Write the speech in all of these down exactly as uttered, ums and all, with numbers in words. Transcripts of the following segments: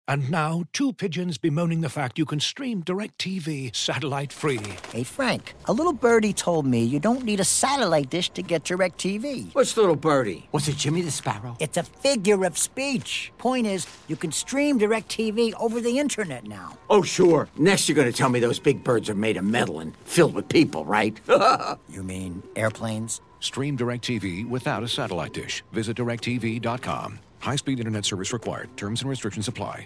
And now, two pigeons bemoaning the fact you can stream DirecTV satellite-free. Hey, Frank, a little birdie told me you don't need a satellite dish to get DirecTV. What's little birdie? Was it Jimmy the Sparrow? It's a figure of speech. Point is, you can stream DirecTV over the internet now. Oh, sure. Next you're going to tell me those big birds are made of metal and filled with people, right? You mean airplanes? Stream DirecTV without a satellite dish. Visit direct T V dot com. High-speed internet service required. Terms and restrictions apply.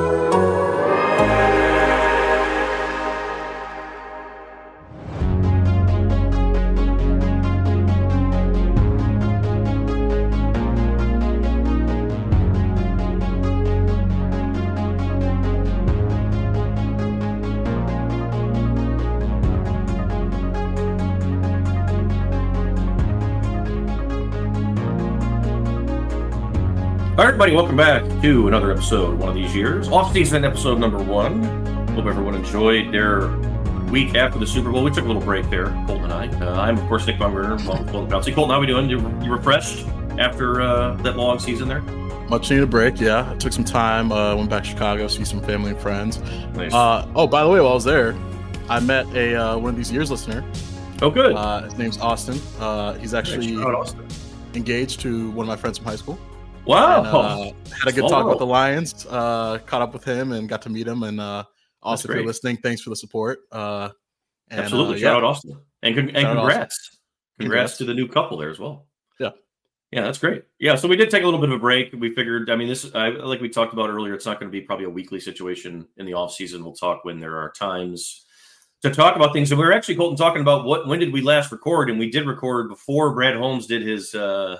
All right, everybody, welcome back to another episode one of these years. Off-season episode number one. Hope everyone enjoyed their week after the Super Bowl. We took a little break there, Colton and I. Uh, I'm, of course, Nick Baumgartner, along with Colton Bouncy. Colton, how are we doing? You, you refreshed after uh, that long season there? Much needed break, yeah. I took some time, uh, went back to Chicago, see some family and friends. Nice. Uh, oh, by the way, while I was there, I met a uh, one of these years listener. Oh, good. Uh, his name's Austin. Uh, he's actually Nice. Austin. engaged to one of my friends from high school. Wow. And, uh, had a good Small talk world. about the Lions. Uh, caught up with him and got to meet him. And uh, Austin, if you're great. listening, thanks for the support. Uh, and, Absolutely. Uh, Shout yeah. out Austin. And, con- and Shout out congrats. Austin. Congrats. Congrats. to the new couple there as well. Yeah. Yeah, that's great. Yeah, so we did take a little bit of a break. We figured, I mean, this, I, like we talked about earlier, it's not going to be probably a weekly situation in the off season. We'll talk when there are times to talk about things. And we were actually, Colton, talking about what, when did we last record? And we did record before Brad Holmes did his uh,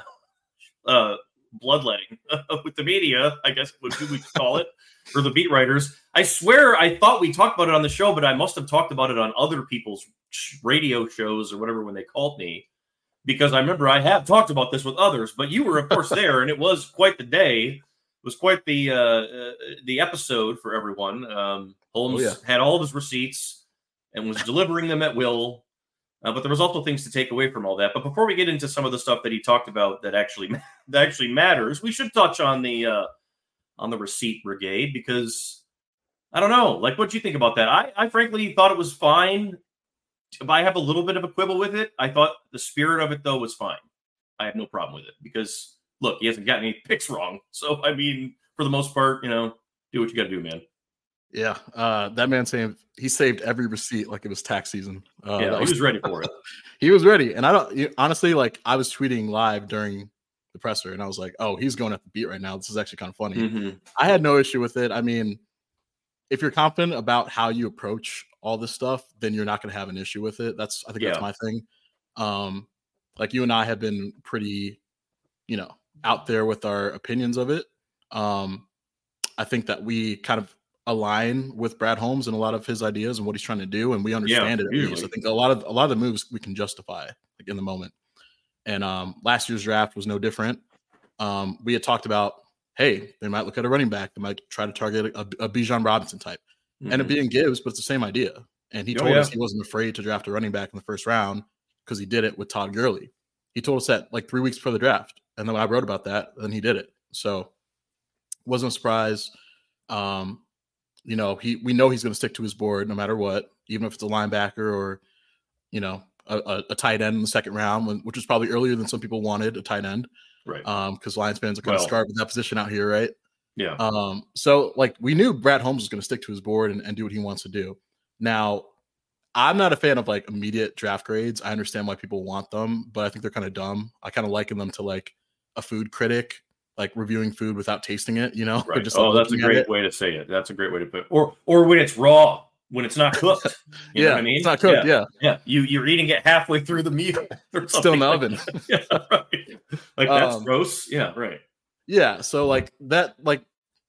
uh, bloodletting with the media, I guess would we could call it, for the beat writers. I swear I thought we talked about it on the show, but I must have talked about it on other people's radio shows or whatever when they called me. Because I remember I have talked about this with others, but you were, of course, there, and it was quite the day. It was quite the uh, uh, the episode for everyone. Um, Holmes Oh, yeah. had all of his receipts and was delivering them at will. Uh, but there was also things to take away from all that. But before we get into some of the stuff that he talked about that actually that actually matters, we should touch on the uh, on the receipt brigade because I don't know, like, what do you think about that? I, I frankly thought it was fine. If I have a little bit of a quibble with it, I thought the spirit of it, though, was fine. I have no problem with it because, look, he hasn't gotten any picks wrong. So, I mean, for the most part, you know, do what you got to do, man. Yeah. Uh, that man saved, he saved every receipt like it was tax season. Uh, Yeah, that he was ready for it. He was ready. And I don't, you- honestly, like, I was tweeting live during the presser and I was like, oh, he's going at the beat right now. This is actually kind of funny. Mhm. I had no issue with it. I mean, if you're confident about how you approach all this stuff, then you're not going to have an issue with it. That's, I think Yeah. that's my thing. Um, like you and I have been pretty, you know, out there with our opinions of it. Um, I think that we kind of align with Brad Holmes and a lot of his ideas and what he's trying to do, and we understand it. At least. usually. I think a lot of a lot of the moves we can justify like in the moment. And um, last year's draft was no different. Um, we had talked about, hey, they might look at a running back, they might try to target a, a Bijan Robinson type. Mhm. And it being Gibbs, but it's the same idea. And he Oh, told yeah. us he wasn't afraid to draft a running back in the first round because he did it with Todd Gurley. He told us that like three weeks before the draft. And then when I wrote about that, then he did it. So wasn't a surprise. Um, you know, he we know he's going to stick to his board no matter what, even if it's a linebacker or, you know, a, a, a tight end in the second round, when, which was probably earlier than some people wanted a tight end. Right. Um, because Lions fans are kind Well- of scarred with that position out here, right? Yeah. Um, so like we knew Brad Holmes was going to stick to his board and, and do what he wants to do. Now, I'm not a fan of like immediate draft grades. I understand why people want them, but I think they're kind of dumb. I kind of liken them to like a food critic, like reviewing food without tasting it, you know? Or Right. just, like, Oh, that's a looking at great it. way to say it. That's a great way to put it. Or or when it's raw, when it's not cooked. You Yeah, know what I mean? it's not cooked, yeah. Yeah. You you're eating it halfway through the meal. or Still in the something oven. like that. Yeah, right. Like that's Um, gross. Yeah, right. Yeah, so like that, like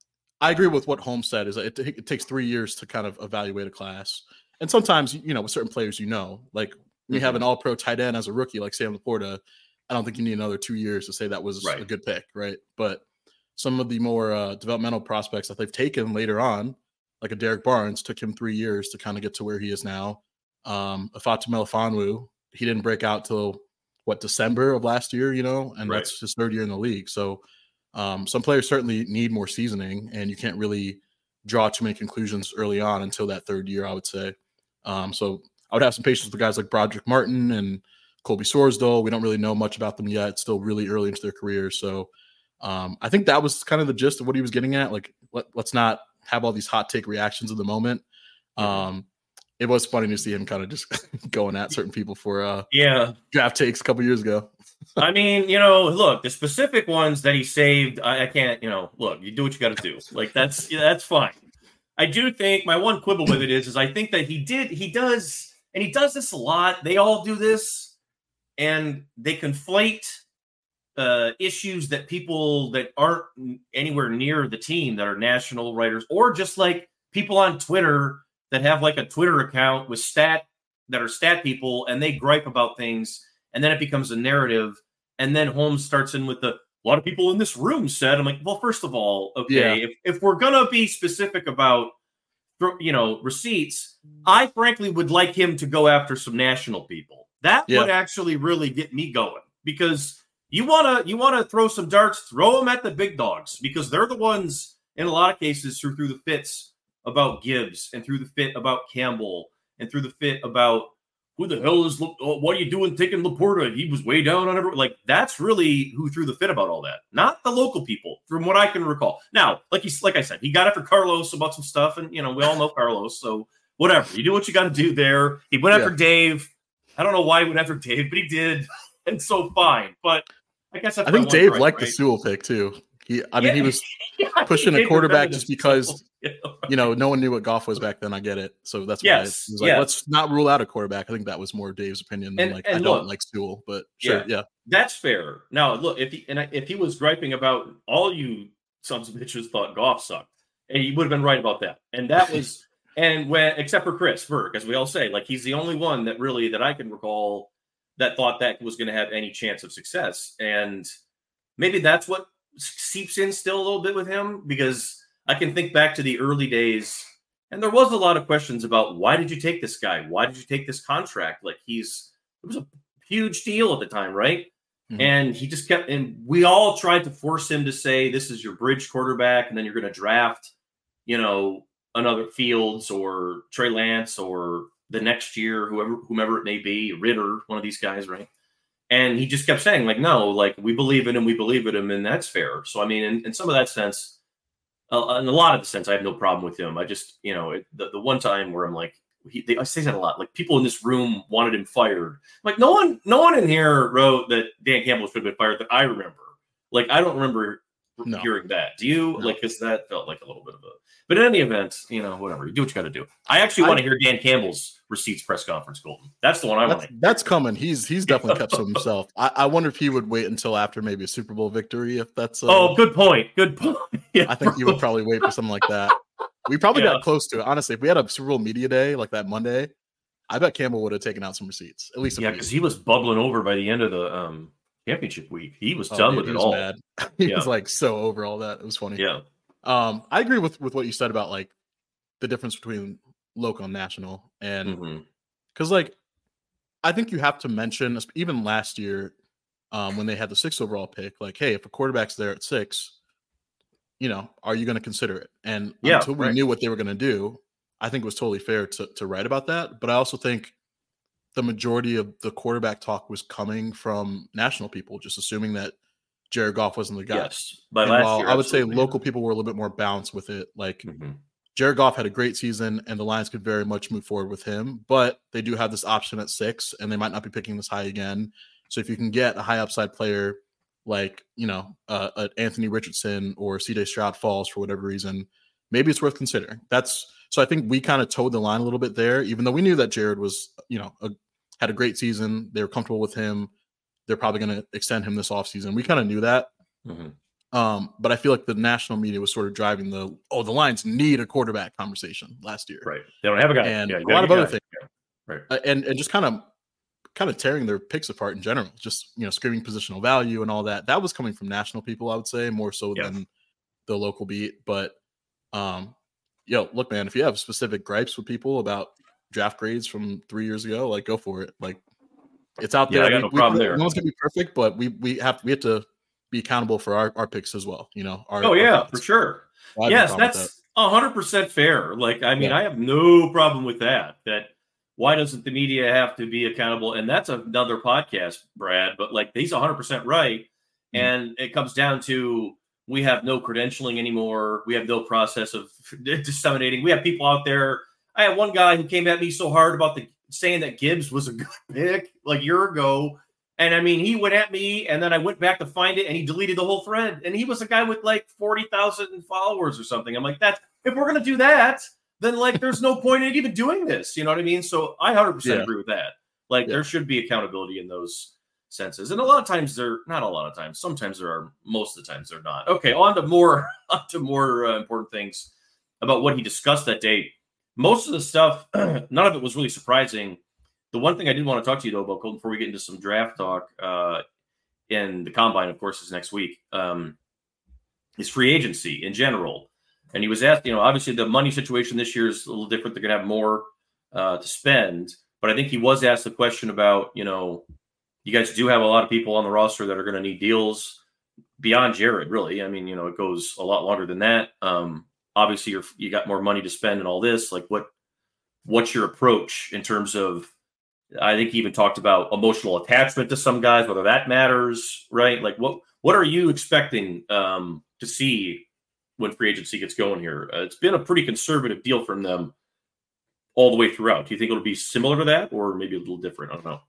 I agree with what Holmes said. Is it, it takes three years to kind of evaluate a class, and sometimes you know with certain players, you know, like we have Mhm. an All-Pro tight end as a rookie, like Sam Laporta. I don't think you need another two years to say that was Right. a good pick, right? But some of the more uh, developmental prospects that they've taken later on, like a Derek Barnes, took him three years to kind of get to where he is now. Um, Afatu Melifonwu, he didn't break out till what December of last year, you know, and Right. that's his third year in the league. So um, some players certainly need more seasoning, and you can't really draw too many conclusions early on until that third year, I would say. Um, so I would have some patience with guys like Broderick Martin and Colby Sorsdal. We don't really know much about them yet. It's still really early into their career. So um, I think that was kind of the gist of what he was getting at. Like, let, let's not have all these hot take reactions in the moment. Um, it was funny to see him kind of just going at certain people for uh, yeah draft takes a couple years ago. I mean, you know, look, the specific ones that he saved, I, I can't, you know, look, you do what you got to do. Like, that's, yeah, that's fine. I do think my one quibble with it is, is I think that he did, he does, and he does this a lot. They all do this, and they conflate uh, issues that people that aren't anywhere near the team that are national writers, or just like people on Twitter that have like a Twitter account with stat that are stat people, and they gripe about things, and then it becomes a narrative. And then Holmes starts in with the, a lot of people in this room said, I'm like, well, first of all, okay, Yeah. if, if we're going to be specific about, you know, receipts, I frankly would like him to go after some national people. That Yeah. would actually really get me going, because you want to, you want to throw some darts, throw them at the big dogs, because they're the ones in a lot of cases who threw the fits about Gibbs, and through the fit about Campbell, and through the fit about who the hell is, what are you doing taking Laporta? He was way down on everyone. Like, that's really who threw the fit about all that, not the local people, from what I can recall. Now, like he's like I said, he got after Carlos about some stuff, and you know, we all know Carlos, so whatever. You do what you got to do there. He went after Yeah. Dave. I don't know why he went after Dave, but he did, and so fine. But I guess that's I my think one Dave gripe, liked right? the Sewell pick too. He, I mean, Yeah. he was Yeah, pushing a Dave quarterback defended just himself. because, you know, no one knew what Goff was back then. I get it. So that's why Yes, he was like, yes. let's not rule out a quarterback. I think that was more Dave's opinion than And- like, and I look, don't like Sewell, but sure. yeah. Yeah. That's fair. Now, look, if he and I, if he was griping about all you sons of bitches thought Goff sucked, and he would have been right about that. And that was, and when, except for Chris Burke, as we all say, like, he's the only one that really, that I can recall that thought that was going to have any chance of success. And maybe that's what seeps in still a little bit with him, because I can think back to the early days, and there was a lot of questions about, why did you take this guy? Why did you take this contract? Like, he's, it was a huge deal at the time, right? Mhm. And he just kept, and we all tried to force him to say, this is your bridge quarterback, and then you're going to draft, you know, another Fields or Trey Lance or the next year, whoever, whomever it may be, Ritter, one of these guys, right? And he just kept saying, like, no, like, we believe in him, we believe in him, and that's fair. So, I mean, in, in some of that sense, uh, in a lot of the sense, I have no problem with him. I just, you know, it, the, the one time where I'm like, he, they, I say that a lot, like, people in this room wanted him fired. Like, no one, no one in here wrote that Dan Campbell should have been fired that I remember. Like, I don't remember No. hearing that. Do you? No. Like, because that felt like a little bit of a, but in any event, you know, whatever, you do what you got to do. I actually I- want to hear Dan Campbell's receipts press conference, Colton. That's the one I want That's, to that's coming. He's he's definitely kept some himself. I, I wonder if he would wait until after maybe a Super Bowl victory. If that's uh, Oh, good point. Good point. Yeah, I think he would probably wait for something like that. We probably Yeah. got close to it. Honestly, if we had a Super Bowl media day like that Monday, I bet Campbell would have taken out some receipts. At least a Yeah, few. because he was bubbling over by the end of the um, championship week. He was Oh, done dude, with he it was all. mad. he Yeah. was like so over all that. It was funny. Yeah. Um, I agree with with what you said about like the difference between local and national, and Mhm. because like I think you have to mention even last year um, when they had the sixth overall pick, like, hey, if a quarterback's there at six, you know, are you going to consider it? And Yeah, until we right. knew what they were going to do, I think it was totally fair to to write about that. But I also think the majority of the quarterback talk was coming from national people, just assuming that Jared Goff wasn't the guy. Yes. By And last while year, I would say absolutely. local people were a little bit more balanced with it. Like Mhm. Jared Goff had a great season, and the Lions could very much move forward with him. But they do have this option at six, and they might not be picking this high again. So if you can get a high upside player like, you know, uh, uh, Anthony Richardson or C J Stroud falls for whatever reason, maybe it's worth considering. That's so I think we kind of towed the line a little bit there, even though we knew that Jared was, you know, a, had a great season. They were comfortable with him. They're probably going to extend him this offseason. We kind of knew that. Mhm. Um, but I feel like the national media was sort of driving the, oh, the Lions need a quarterback conversation last year. Right. They don't have a guy. And Yeah, a you lot got of your other guy. things. Yeah. Right. Uh, and and just kind of kind of tearing their picks apart in general, just, you know, screaming positional value and all that. That was coming from national people, I would say, more so Yeah. than the local beat. But um, yo, look, man, if you have specific gripes with people about draft grades from three years ago, like, go for it. Like, it's out Yeah, there. I got We- no we- problem there. No one's gonna be perfect, but we we have we have to be accountable for our, our picks as well. You know. Our, Oh our yeah, thoughts. for sure. So I have no Yes, problem with that's A hundred percent fair. Like, I mean, Yeah. I have no problem with that. That why doesn't the media have to be accountable? And that's another podcast, Brad. But like, he's a hundred percent right. Mm-hmm. And it comes down to we have no credentialing anymore. We have no process of disseminating. We have people out there. I had one guy who came at me so hard about the saying that Gibbs was a good pick like a year ago. And I mean, he went at me, and then I went back to find it, and he deleted the whole thread. And he was a guy with like forty thousand followers or something. I'm like, that's if we're going to do that, then like there's no point in even doing this. You know what I mean? So I one hundred percent Yeah. agree with that. Like Yeah. there should be accountability in those senses. And a lot of times they're not a lot of times. Sometimes there are. Most of the times they're not. Okay, on to more, on to more uh, important things about what he discussed that day. Most of the stuff, none of it was really surprising. The one thing I did want to talk to you, though, about Colton, before we get into some draft talk, uh, and the combine, of course, is next week, um, is free agency in general. And he was asked, you know, obviously the money situation this year is a little different. They're going to have more uh, to spend. But I think he was asked the question about, you know, you guys do have a lot of people on the roster that are going to need deals beyond Jared, really. I mean, you know, it goes a lot longer than that. Um, obviously, you're, you got more money to spend and all this. Like, what what's your approach in terms of, I think he even talked about emotional attachment to some guys, whether that matters, right? Like, what what are you expecting um, to see when free agency gets going here? Uh, it's been a pretty conservative deal from them all the way throughout. Do you think it'll be similar to that, or maybe a little different? I don't know.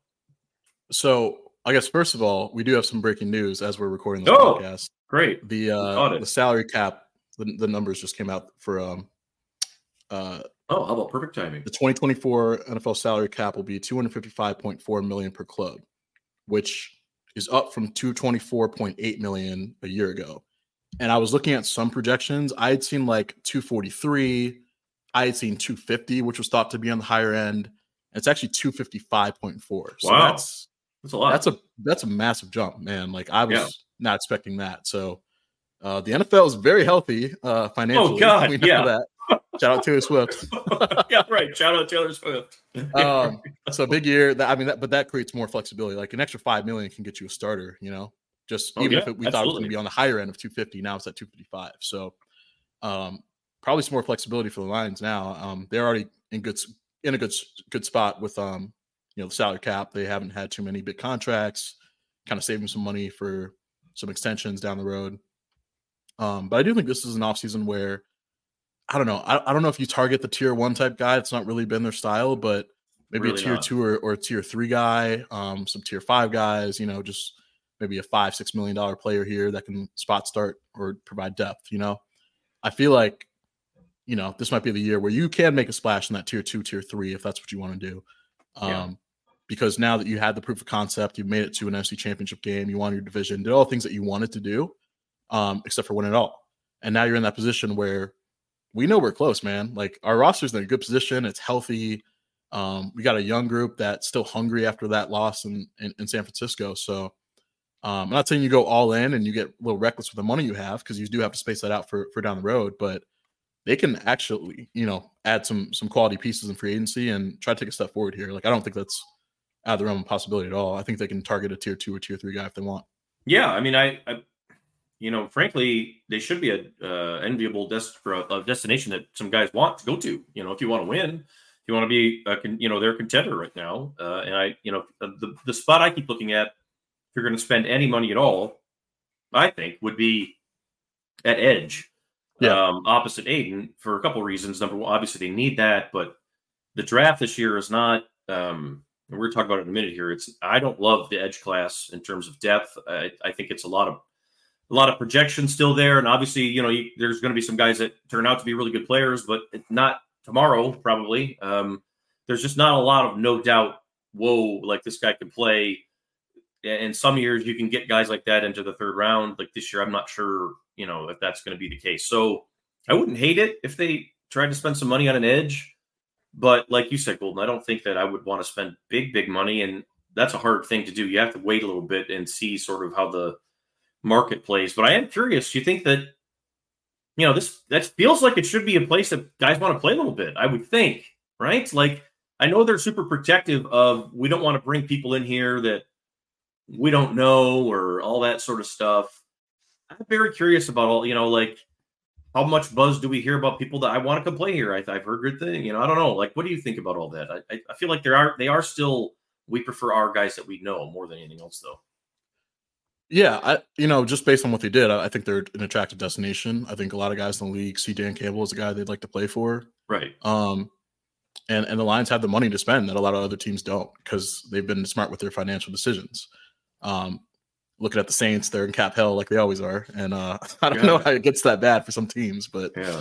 So I guess first of all, we do have some breaking news as we're recording this Oh, podcast. great. The uh, the salary cap, the, the numbers just came out for um uh Oh, how about perfect timing? the twenty twenty-four N F L salary cap will be two hundred fifty-five point four million per club, which is up from two hundred twenty-four point eight million a year ago. And I was looking at some projections. I had seen like two forty-three. I had seen two fifty, which was thought to be on the higher end. And it's actually two fifty-five point four. So Wow. that's That's a lot. that's a that's a massive jump, man. Like I was Yeah. not expecting that. So uh, the N F L is very healthy uh, financially. Oh, God, we know yeah. that. Shout out Taylor Swift. Yeah, right. Shout out Taylor Swift. um, so big year. That, I mean, that, but that creates more flexibility. Like an extra five million can get you a starter. You know, just Oh, even yeah, if it, we thought it was going absolutely. to be on the higher end of two fifty, now it's at two fifty-five. So um, probably some more flexibility for the Lions now. Um, they're already in good s- in a good s- good spot with um, you know, the salary cap. They haven't had too many big contracts, kind of saving some money for some extensions down the road. Um, but I do think this is an offseason where I don't know. I, I don't know if you target the tier one type guy. It's not really been their style, but maybe Really a tier not. two or, or a tier three guy, um, some tier five guys, you know, just maybe a five, six million dollar player here that can spot start or provide depth, you know. I feel like, you know, this might be the year where you can make a splash in that tier two, tier three, if that's what you want to do. Um, Yeah. Because now that you had the proof of concept, you've made it to an N F C championship game, you won your division, did all the things that you wanted to do, um, except for win it all. And now you're in that position where we know we're close, man. Like our roster's in a good position. It's healthy. Um, we got a young group that's still hungry after that loss in, in, in San Francisco. So um, I'm not saying you go all in and you get a little reckless with the money you have, because you do have to space that out for, for down the road, but they can actually, you know, add some, some quality pieces in free agency and try to take a step forward here. Like, I don't think that's out of the realm of possibility at all. I think they can target a tier two or tier three guy if they want. Yeah, I mean, I, I you know, frankly, they should be a uh, enviable des- for a, a destination that some guys want to go to. You know, if you want to win, if you want to be, a con- you know, they're a contender right now. Uh, and I, you know, the the spot I keep looking at, if you're going to spend any money at all, I think would be at edge, Yeah. um, opposite Aiden for a couple of reasons. Number one, obviously they need that, but the draft this year is not. Um, and we're going to talk about it in a minute here. It's I don't love the edge class in terms of depth. I, I think it's a lot of a lot of projection still there, and obviously, you know, you, there's going to be some guys that turn out to be really good players, but not tomorrow probably. Um, there's just not a lot of no doubt. Whoa, like this guy can play. And some years you can get guys like that into the third round. Like this year, I'm not sure, you know, if that's going to be the case. So I wouldn't hate it if they tried to spend some money on an edge. But like you said, Golden, I don't think that I would want to spend big, big money. And that's a hard thing to do. You have to wait a little bit and see sort of how the market plays. But I am curious. Do you think that, you know, this that feels like it should be a place that guys want to play a little bit? I would think, right? Like, I know they're super protective of, we don't want to bring people in here that we don't know or all that sort of stuff. I'm very curious about all, you know, like, how much buzz do we hear about people that I want to come play here? I, I've heard good thing. You know, I don't know. Like, what do you think about all that? I, I feel like there are they are still. We prefer our guys that we know more than anything else, though. Yeah, I you know just based on what they did, I, I think they're an attractive destination. I think a lot of guys in the league see Dan Campbell as a guy they'd like to play for. Right. Um, and and the Lions have the money to spend that a lot of other teams don't because they've been smart with their financial decisions. Um, looking at the Saints, they're in cap hell like they always are, and uh, I don't yeah. know how it gets that bad for some teams, but yeah,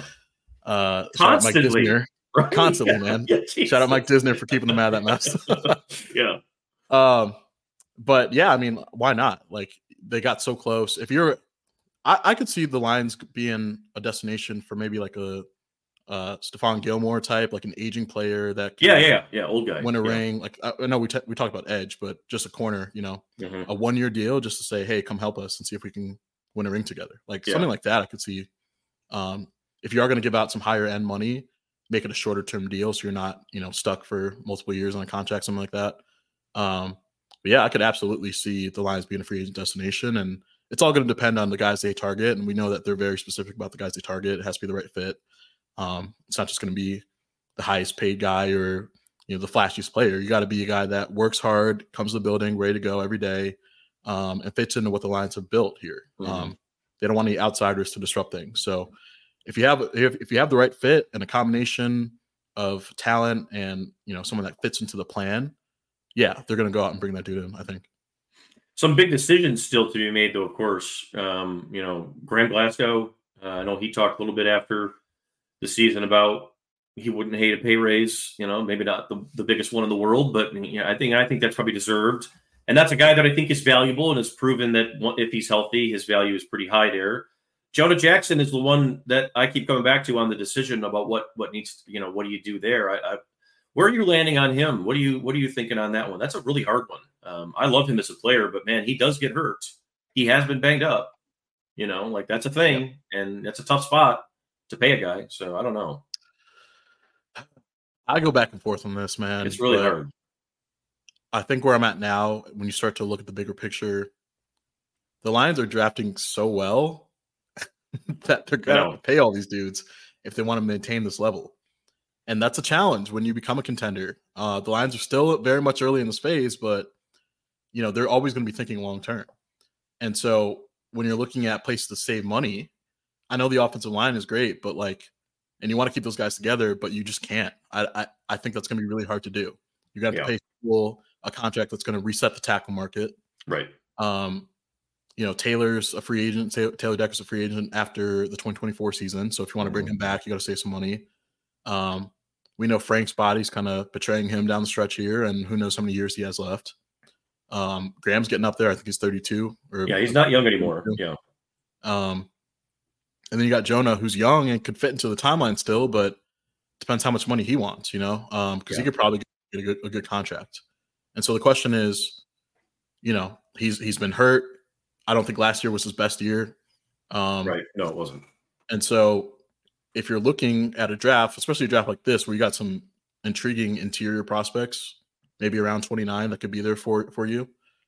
uh, constantly, Mike Disner, right? constantly, yeah. man. Yeah, shout out Mike Disner for keeping them out of that mess. yeah. Um, but yeah, I mean, why not? Like they got so close. If you're, I, I could see the Lions being a destination for maybe like a uh Stephon Gilmore type, like an aging player that can yeah yeah yeah old guy win a yeah. ring. Like I know we t- we talked about edge, but just a corner, you know, mm-hmm. a one year deal just to say, hey, come help us and see if we can win a ring together. Like yeah. something like that, I could see. Um, if you are going to give out some higher end money, make it a shorter term deal so you're not you know stuck for multiple years on a contract, something like that. Um, but yeah, I could absolutely see the Lions being a free agent destination, and it's all going to depend on the guys they target, and we know that they're very specific about the guys they target. It has to be the right fit. Um, it's not just going to be the highest paid guy or, you know, the flashiest player. You got to be a guy that works hard, comes to the building, ready to go every day, um, and fits into what the Lions have built here. Mm-hmm. Um, they don't want any outsiders to disrupt things. So if you have, if, if you have the right fit and a combination of talent and, you know, someone that fits into the plan, yeah, they're going to go out and bring that dude in, I think. Some big decisions still to be made, though, of course. Um, you know, Graham Glasgow, uh, I know he talked a little bit after the season about he wouldn't hate a pay raise, you know, maybe not the, the biggest one in the world, but you know, I think I think that's probably deserved. And that's a guy that I think is valuable and has proven that if he's healthy, his value is pretty high there. Jonah Jackson is the one that I keep coming back to on the decision about what what needs, you know, what do you do there? I, I, where are you landing on him? What are you what are you thinking on that one? That's a really hard one. Um, I love him as a player, but man, he does get hurt. He has been banged up, you know, like that's a thing, yeah. and that's a tough spot to pay a guy. So I don't know. I go back and forth on this, man. It's really hard. I think where I'm at now, when you start to look at the bigger picture, the Lions are drafting so well that they're going to have to pay all these dudes if they want to maintain this level. And that's a challenge when you become a contender. Uh, the Lions are still very much early in this phase, but you know, they're always going to be thinking long-term. And so when you're looking at places to save money, I know the offensive line is great, but like, and you want to keep those guys together, but you just can't. I I, I think that's going to be really hard to do. You got to yeah. pay people a contract that's going to reset the tackle market. Right. Um, you know, Taylor's a free agent. Taylor Decker's a free agent after the twenty twenty-four season. So if you want to bring him back, you got to save some money. Um, we know Frank's body's kind of betraying him down the stretch here, and who knows how many years he has left. Um, Graham's getting up there. I think he's thirty-two. Or yeah, he's not young anymore. Yeah. Um, and then you got Jonah, who's young and could fit into the timeline still, but depends how much money he wants, you know, um, because yeah. he could probably get a good, a good contract. And so the question is, you know, he's he's been hurt. I don't think last year was his best year. Um, right. No, it wasn't. And so if you're looking at a draft, especially a draft like this, where you got some intriguing interior prospects, maybe around twenty-nine that could be there for, for you,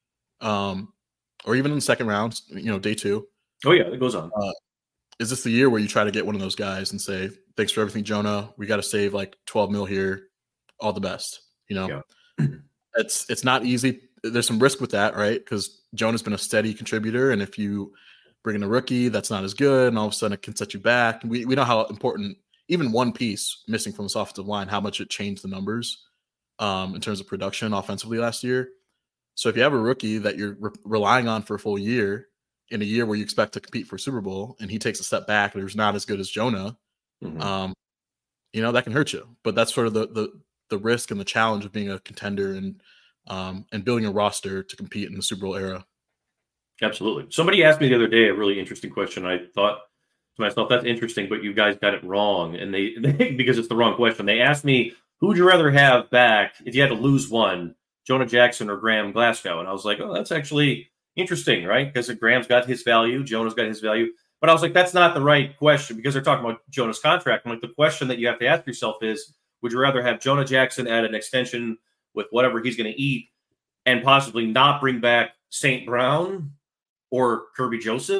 um, or even in the second round, you know, day two. Oh, yeah, it goes on. Uh, is this the year where you try to get one of those guys and say, thanks for everything, Jonah. We got to save like twelve mil here. All the best, you know? Yeah. it's it's not easy. There's some risk with that, right? Because Jonah's been a steady contributor, and if you bring in a rookie that's not as good, and all of a sudden it can set you back. We we know how important even one piece missing from this offensive line, how much it changed the numbers um, in terms of production offensively last year. So if you have a rookie that you're re- relying on for a full year in a year where you expect to compete for a Super Bowl, and he takes a step back and he's not as good as Jonah, mm-hmm. um, you know, that can hurt you. But that's sort of the the the risk and the challenge of being a contender and um, and building a roster to compete in the Super Bowl era. Absolutely. Somebody asked me the other day a really interesting question. I thought to myself, that's interesting, but you guys got it wrong. And they, they because it's the wrong question. They asked me, who would you rather have back if you had to lose one, Jonah Jackson or Graham Glasgow? And I was like, oh, that's actually interesting, right? Because Graham's got his value, Jonah's got his value. But I was like, that's not the right question because they're talking about Jonah's contract. I'm like, the question that you have to ask yourself is, would you rather have Jonah Jackson add an extension with whatever he's going to eat and possibly not bring back Saint Brown or Kirby Joseph?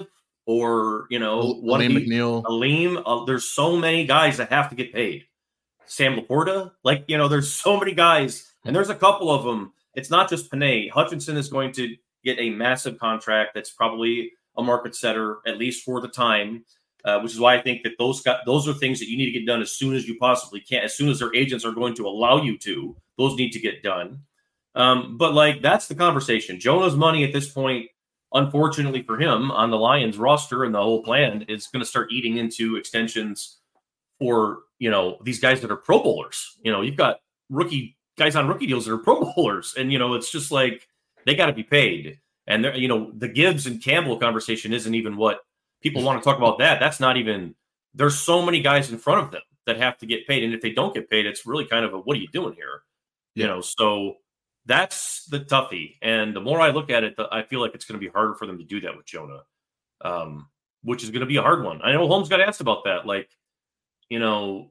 or, you know, Aleem one McNeil. Aleem. Uh, there's so many guys that have to get paid. Sam Laporta, like, you know, there's so many guys, and there's a couple of them. It's not just Panay. Hutchinson is going to get a massive contract that's probably a market setter, at least for the time, uh, which is why I think that those got, those are things that you need to get done as soon as you possibly can, as soon as their agents are going to allow you to. Those need to get done. Um, but, like, that's the conversation. Jonah's money at this point, unfortunately for him, on the Lions roster and the whole plan, is going to start eating into extensions for, you know, these guys that are Pro Bowlers. You know, you've got rookie guys on rookie deals that are Pro Bowlers, and, you know, it's just like they got to be paid. And, you know, the Gibbs and Campbell conversation isn't even what people want to talk about. That that's not even, there's so many guys in front of them that have to get paid. And if they don't get paid, it's really kind of a, what are you doing here? You know, so that's the toughie. And the more I look at it, the, I feel like it's going to be harder for them to do that with Jonah, um, which is going to be a hard one. I know Holmes got asked about that. Like, you know,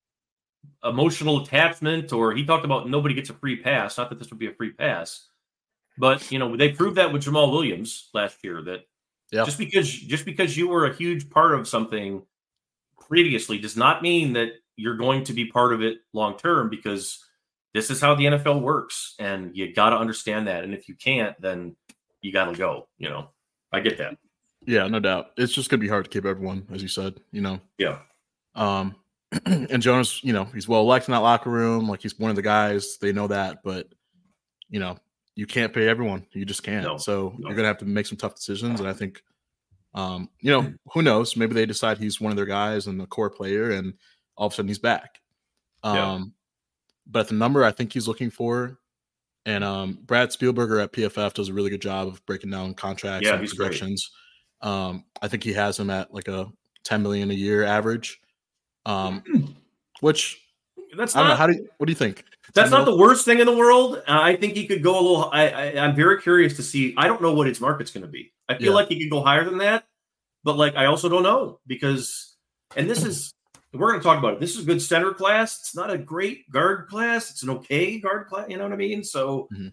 emotional attachment, or he talked about nobody gets a free pass. Not that this would be a free pass, but, you know, they proved that with Jamal Williams last year, that yeah. just because just because you were a huge part of something previously does not mean that you're going to be part of it long term, because this is how the N F L works, and you got to understand that. And if you can't, then you got to go. You know, I get that. Yeah, no doubt. It's just gonna be hard to keep everyone, as you said. You know. Yeah. Um, and Jonas, you know, he's well liked in that locker room. Like, he's one of the guys. They know that, but you know, you can't pay everyone. You just can't. No, so no. you're gonna have to make some tough decisions. And I think, um, you know, who knows? Maybe they decide he's one of their guys and the core player, and all of a sudden he's back. Um, yeah. But the number I think he's looking for, and um, Brad Spielberger at P F F does a really good job of breaking down contracts yeah, and projections. Um, I think he has him at like a ten million a year average. Um, which that's I don't not, know. How do you, what do you think? That's not the worst thing in the world. Uh, I think he could go a little. I, I I'm very curious to see. I don't know what his market's going to be. I feel yeah. like he could go higher than that, but like I also don't know, because, and this is we're going to talk about it. This is a good center class. It's not a great guard class. It's an okay guard class. You know what I mean? So mm-hmm.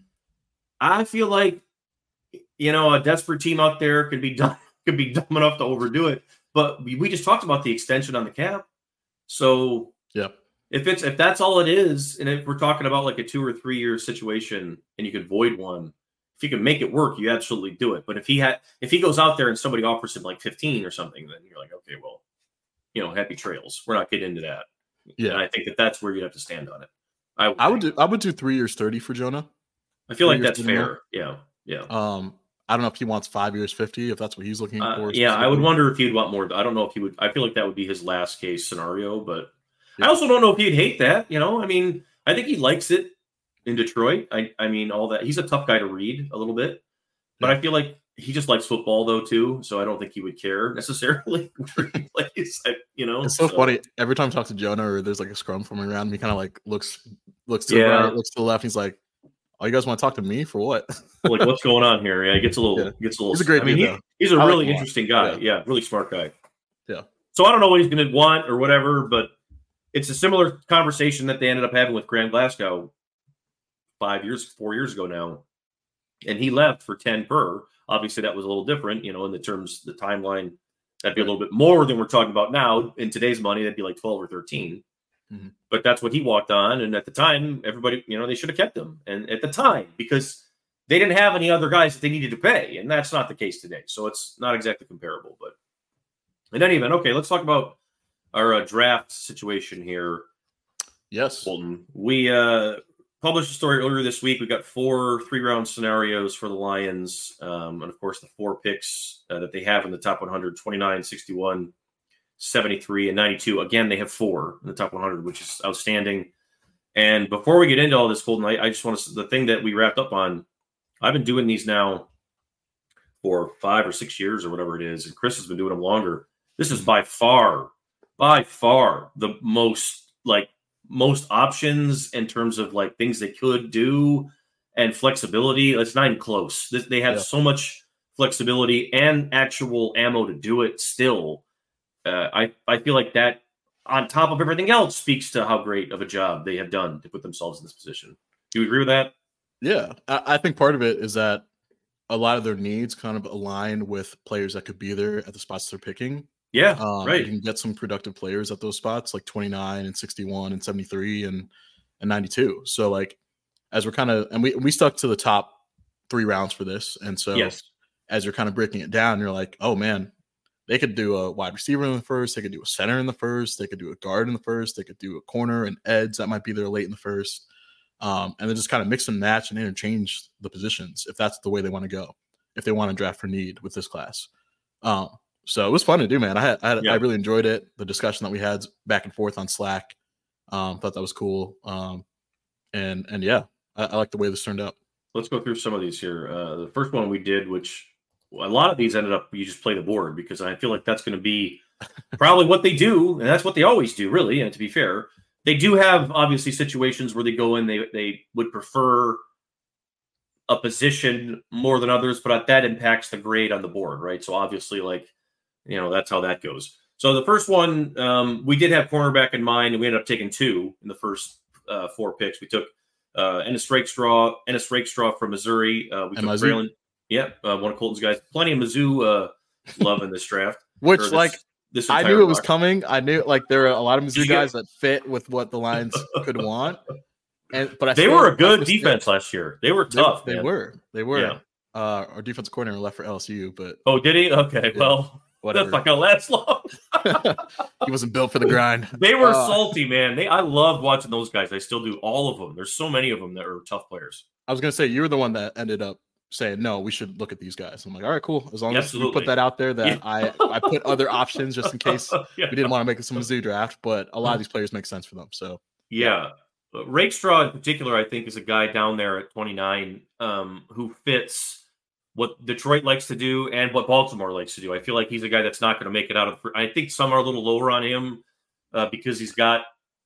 I feel like, you know, a desperate team out there could be dumb, could be dumb enough to overdo it. But we, we just talked about the extension on the cap. So yeah, if it's if that's all it is, and if we're talking about like a two or three year situation, and you could void one, if you can make it work, you absolutely do it. But if he had, if he goes out there and somebody offers him like fifteen or something, then you're like, okay, well, you know, happy trails. We're not getting into that. Yeah, and I think that that's where you have to stand on it. I would, I would do I would do three years thirty for Jonah. I feel three like that's fair. More. Yeah, yeah. Um, I don't know if he wants five years fifty, if that's what he's looking uh, for. Yeah, I would wonder if he'd want more. I don't know if he would. I feel like that would be his last case scenario, but yeah. I also don't know if he'd hate that. You know, I mean, I think he likes it in Detroit. I, I mean, all that. He's a tough guy to read a little bit, but yeah. I feel like he just likes football though too. So I don't think he would care necessarily where he plays. I, you know, it's so, so funny. Every time I talk to Jonah or there's like a scrum forming around, he kind of like looks looks to yeah. the right, looks to the left. He's like, "Oh, you guys want to talk to me for what? Like, what's going on here?" Yeah, he gets a little, yeah. gets a little. He's a great I mean, dude, he, he's a I really like interesting guy. Yeah. yeah, really smart guy. Yeah. So I don't know what he's going to want or whatever, but it's a similar conversation that they ended up having with Graham Glasgow five years, four years ago now, and he left for ten per. Obviously, that was a little different, you know, in the terms, the timeline. That'd be a little bit more than we're talking about now. In today's money, that'd be like twelve or thirteen. Mm-hmm. But that's what he walked on. And at the time, everybody, you know, they should have kept him. And at the time, because they didn't have any other guys that they needed to pay. And that's not the case today. So it's not exactly comparable. But in any event, okay, let's talk about our uh, draft situation here. Yes. Colton. We uh, published a story earlier this week. We got four three-round scenarios for the Lions. Um, and, of course, the four picks uh, that they have in the top one hundred, twenty-nine, sixty-one, seventy-three, and ninety-two. Again, they have four in the top one hundred, which is outstanding. And before we get into all this, Colton, I, I just want to – the thing that we wrapped up on, I've been doing these now for five or six years or whatever it is, and Chris has been doing them longer. This is by far, by far the most, like, most options in terms of, like, things they could do and flexibility. It's not even close. They have yeah. so much flexibility and actual ammo to do it still. Uh, I, I feel like that, on top of everything else, speaks to how great of a job they have done to put themselves in this position. Do you agree with that? Yeah. I, I think part of it is that a lot of their needs kind of align with players that could be there at the spots they're picking. Yeah, Um, right. You can get some productive players at those spots, like twenty-nine and sixty-one and seventy-three and and ninety-two. So like, as we're kind of and we we stuck to the top three rounds for this, and so Yes. as you're kind of breaking it down, you're like, oh man, they could do a wide receiver in the first, they could do a center in the first, they could do a guard in the first, they could do a corner and eds that might be there late in the first, um, and then just kind of mix and match and interchange the positions if that's the way they want to go, if they want to draft for need with this class. Um, so it was fun to do, man. I had, I, had, Yeah. I really enjoyed it. The discussion that we had back and forth on Slack, um, thought that was cool. Um, and and yeah, I, I like the way this turned out. Let's go through some of these here. Uh, the first one we did, which a lot of these ended up, you just play the board because I feel like that's going to be probably what they do. And that's what they always do, really. And to be fair, they do have obviously situations where they go in, they, they would prefer a position more than others, but that impacts the grade on the board, right? So obviously, like, you know, that's how that goes. So the first one, um, we did have cornerback in mind, and we ended up taking two in the first uh, four picks. We took uh, Ennis Rakestraw, Ennis Rakestraw from Missouri. Uh, we And took Mizzou. Braylon. Yeah, uh, one of Colton's guys. Plenty of Mizzou uh, love in this draft. Which, Or this- like, this I entire knew it was block. coming. I knew like there are a lot of Mizzou Did you get- guys that fit with what the Lions could want. And but I They still- were a good I was- defense last year. They were They, tough. they man. were. They were. Yeah. Uh, our defensive coordinator left for L S U, but Oh, did he? Okay, Yeah. well, whatever. that's not gonna last long. He wasn't built for the grind. They were Uh, salty, man. They I loved watching those guys. I still do. All of them. There's so many of them that are tough players. I was gonna say you were the one that ended up saying no, we should look at these guys. I'm like, all right, cool. As long as we Absolutely. put that out there, that Yeah. I I put other options just in case yeah. we didn't want to make some Mizzou draft, but a lot of these players make sense for them. So Yeah. But Rakestraw in particular, I think, is a guy down there at twenty-nine um, who fits what Detroit likes to do and what Baltimore likes to do. I feel like he's a guy that's not going to make it out of. I think some are a little lower on him uh, because he's got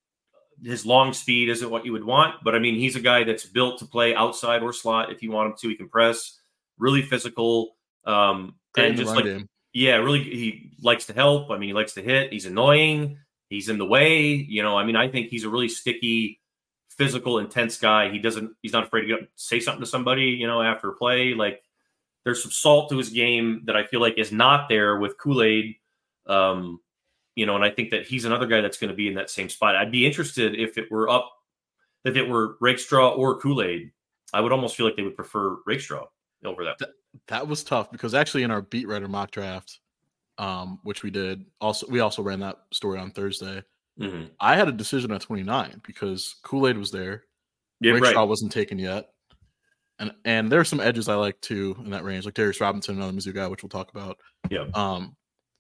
his long speed isn't what you would want. But I mean, he's a guy that's built to play outside or slot if you want him to. He can press, really physical, um, great in and the just run like game. yeah, really he likes to help. I mean, he likes to hit. He's annoying. He's in the way. You know, I mean, I think he's a really sticky, physical, intense guy. He doesn't, he's not afraid to go say something to somebody, you know, after a play. Like there's some salt to his game that I feel like is not there with Kool-Aid. Um, you know, and I think that he's another guy that's going to be in that same spot. I'd be interested if it were up, if it were Rakestraw or Kool-Aid. I would almost feel like they would prefer Rakestraw over that. That was tough because actually in our beat writer mock draft, um, which we did also, we also ran that story on Thursday. Mm-hmm. I had a decision at twenty-nine because Kool-Aid was there. Yeah, Rakestraw right. wasn't taken yet. And and there are some edges I like too in that range, like Darius Robinson, another Mizzou guy, which we'll talk about. Yeah. Um,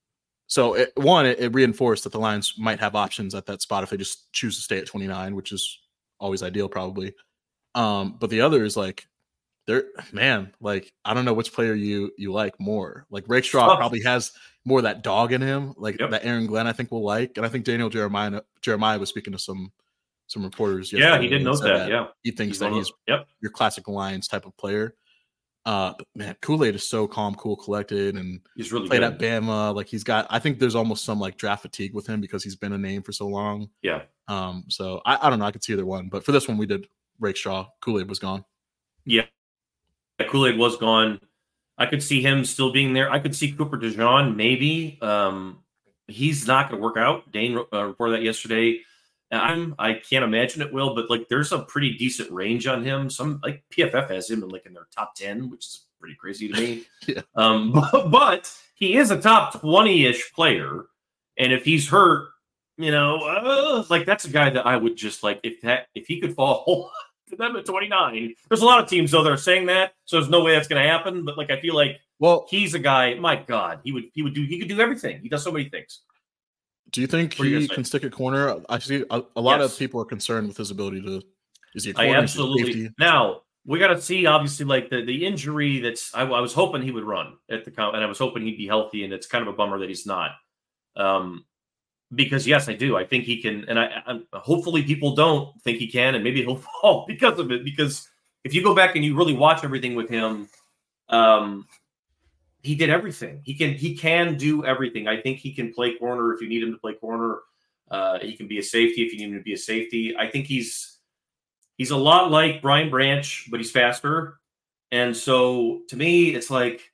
so it, one, it, it reinforced that the Lions might have options at that spot if they just choose to stay at twenty-nine, which is always ideal, probably. Um, but the other is like, they're man, like I don't know which player you you like more. Like Rakestraw Tough. probably has more of that dog in him, like Yep. that Aaron Glenn I think will like, and I think Daniel Jeremiah Jeremiah was speaking to some some reporters. Yeah, yesterday he did and note said that. Yeah. he thinks He's that one of he's those- Yep. your classic Lions type of player. Uh, but man, Kool-Aid is so calm, cool, collected, and He's really played good. at Bama. Like he's got, I think there's almost some like draft fatigue with him because he's been a name for so long. Yeah. Um, so I, I don't know. I could see either one, but for this one, we did Rakestraw. Kool-Aid was gone. Yeah. Kool-Aid was gone. I could see him still being there. I could see Cooper DeJean maybe. Um, he's not going to work out. Dane uh, reported that yesterday. I'm, I can't imagine it will, but like there's a pretty decent range on him. Some like P F F has him in like in their top ten, which is pretty crazy to me. Yeah. Um, but, but he is a top twenty-ish player, and if he's hurt, you know, uh, like that's a guy that I would just like if that if he could fall to them at twenty-nine. There's a lot of teams though that are saying that, so there's no way that's going to happen. But like I feel like Well, he's a guy. My God, he would he would do he could do everything. He does so many things. do you think What are you he gonna say? can stick at corner? I see a, a lot Yes. of people are concerned with his ability to. Is he a I corner? Is he a absolutely. safety? Now we got to see, obviously, like the, the injury. That's I, I was hoping he would run at the count, and I was hoping he'd be healthy. And it's kind of a bummer that he's not. Um, because yes, I do. I think he can, and I, I hopefully people don't think he can, and maybe he'll fall because of it. Because if you go back and you really watch everything with him, um, he did everything. He can he can do everything. I think he can play corner if you need him to play corner. Uh, he can be a safety if you need him to be a safety. I think he's. He's a lot like Brian Branch, but he's faster. And so to me, it's like,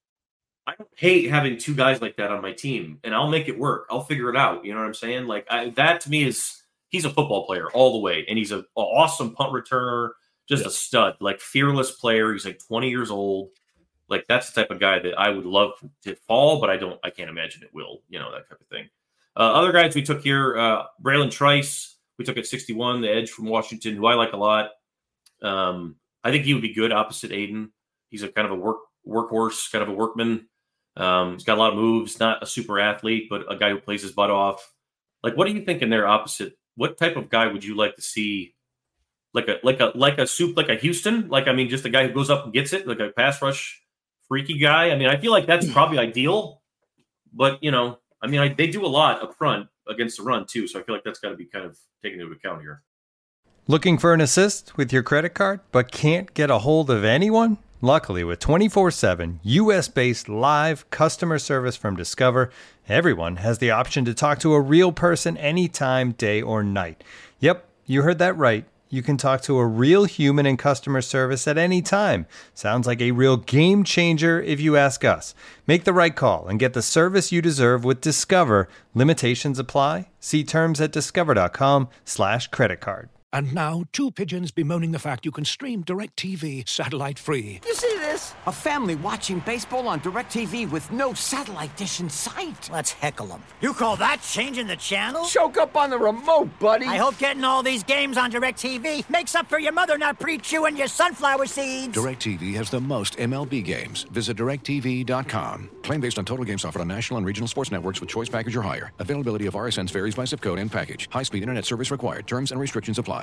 I don't hate having two guys like that on my team, and I'll make it work. I'll figure it out. You know what I'm saying? Like I, that to me is, he's a football player all the way. And he's an awesome punt returner, just yeah. a stud, like fearless player. He's like twenty years old. Like that's the type of guy that I would love to fall, but I don't, I can't imagine it will, you know, that type of thing. Uh, other guys we took here, uh, Braylon Trice, we took at sixty-one, the edge from Washington, who I like a lot. Um, I think he would be good opposite Aiden. He's a kind of a work workhorse, kind of a workman. Um, he's got a lot of moves, not a super athlete, but a guy who plays his butt off. Like, what do you think in their opposite? What type of guy would you like to see? Like a like a like a soup, like a Houston? Like, I mean, just a guy who goes up and gets it, like a pass rush freaky guy. I mean, I feel like that's probably ideal, but you know, I mean, I, they do a lot up front against the run too, so I feel like that's got to be kind of taken into account here. Looking for an assist with your credit card, but can't get a hold of anyone? Luckily, with twenty-four seven U S-based live customer service from Discover, everyone has the option to talk to a real person anytime, day or night. Yep, you heard that right. You can talk to a real human in customer service at any time. Sounds like a real game changer if you ask us. Make the right call and get the service you deserve with Discover. Limitations apply. See terms at discover.com slash credit card. And now, two pigeons bemoaning the fact you can stream DirecTV satellite-free. You see this? A family watching baseball on DirecTV with no satellite dish in sight. Let's heckle them. You call that changing the channel? Choke up on the remote, buddy. I hope getting all these games on DirecTV makes up for your mother not pre-chewing your sunflower seeds. DirecTV has the most M L B games. Visit direct T V dot com. Claim based on total games offered on national and regional sports networks with choice package or higher. Availability of R S Ns varies by zip code and package. High-speed internet service required. Terms and restrictions apply.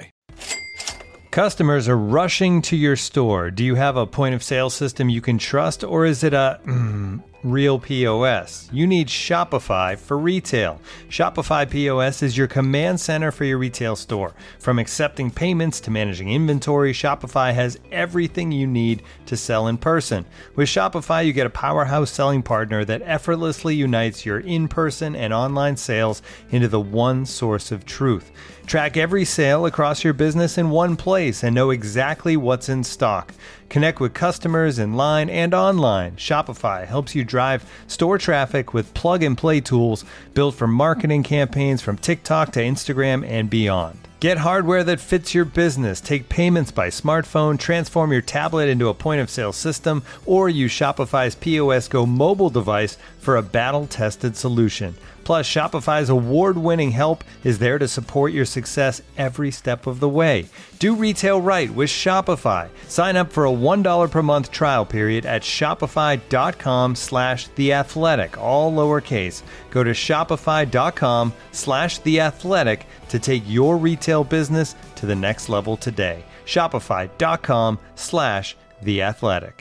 Customers are rushing to your store. Do you have a point of sale system you can trust, or is it a mm, real P O S? You need Shopify for retail. Shopify P O S is your command center for your retail store. From accepting payments to managing inventory, Shopify has everything you need to sell in person. With Shopify, you get a powerhouse selling partner that effortlessly unites your in-person and online sales into the one source of truth. Track every sale across your business in one place and know exactly what's in stock. Connect with customers in line and online. Shopify helps you drive store traffic with plug-and-play tools built for marketing campaigns from TikTok to Instagram and beyond. Get hardware that fits your business. Take payments by smartphone, transform your tablet into a point-of-sale system, or use Shopify's P O S Go mobile device for a battle-tested solution. Plus, Shopify's award-winning help is there to support your success every step of the way. Do retail right with Shopify. Sign up for a one dollar per month trial period at shopify.com slash theathletic, all lowercase. Go to shopify.com slash theathletic to take your retail business to the next level today. Shopify.com slash theathletic.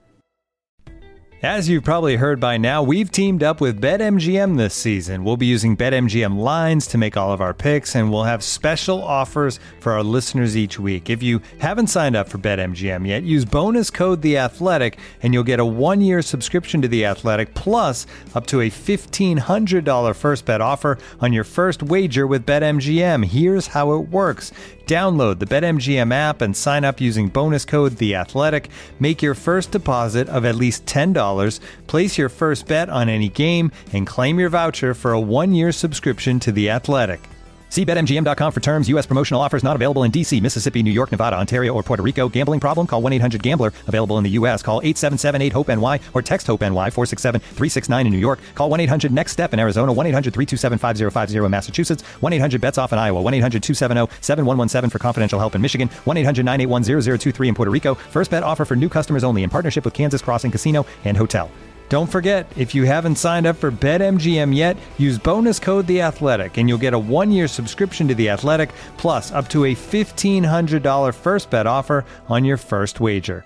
As you've probably heard by now, we've teamed up with BetMGM this season. We'll be using BetMGM lines to make all of our picks, and we'll have special offers for our listeners each week. If you haven't signed up for BetMGM yet, use bonus code The Athletic, and you'll get a one-year subscription to The Athletic, plus up to a fifteen hundred dollars first bet offer on your first wager with BetMGM. Here's how it works. Download the BetMGM app and sign up using bonus code The Athletic. Make your first deposit of at least ten dollars, place your first bet on any game, and claim your voucher for a one-year subscription to The Athletic. See Bet M G M dot com for terms. U S promotional offers not available in D C, Mississippi, New York, Nevada, Ontario, or Puerto Rico. Gambling problem? Call one eight hundred gambler. Available in the U S. Call eight seven seven eight hope N Y or text HOPE-N Y four six seven three six nine in New York. Call one eight hundred next step in Arizona. one eight hundred three two seven five zero five zero in Massachusetts. one eight hundred bets off in Iowa. one eight hundred two seven zero seven one one seven for confidential help in Michigan. one eight hundred nine eight one zero zero two three in Puerto Rico. First bet offer for new customers only in partnership with Kansas Crossing Casino and Hotel. Don't forget, if you haven't signed up for BetMGM yet, use bonus code The Athletic, and you'll get a one-year subscription to The Athletic, plus up to a fifteen hundred dollars first bet offer on your first wager.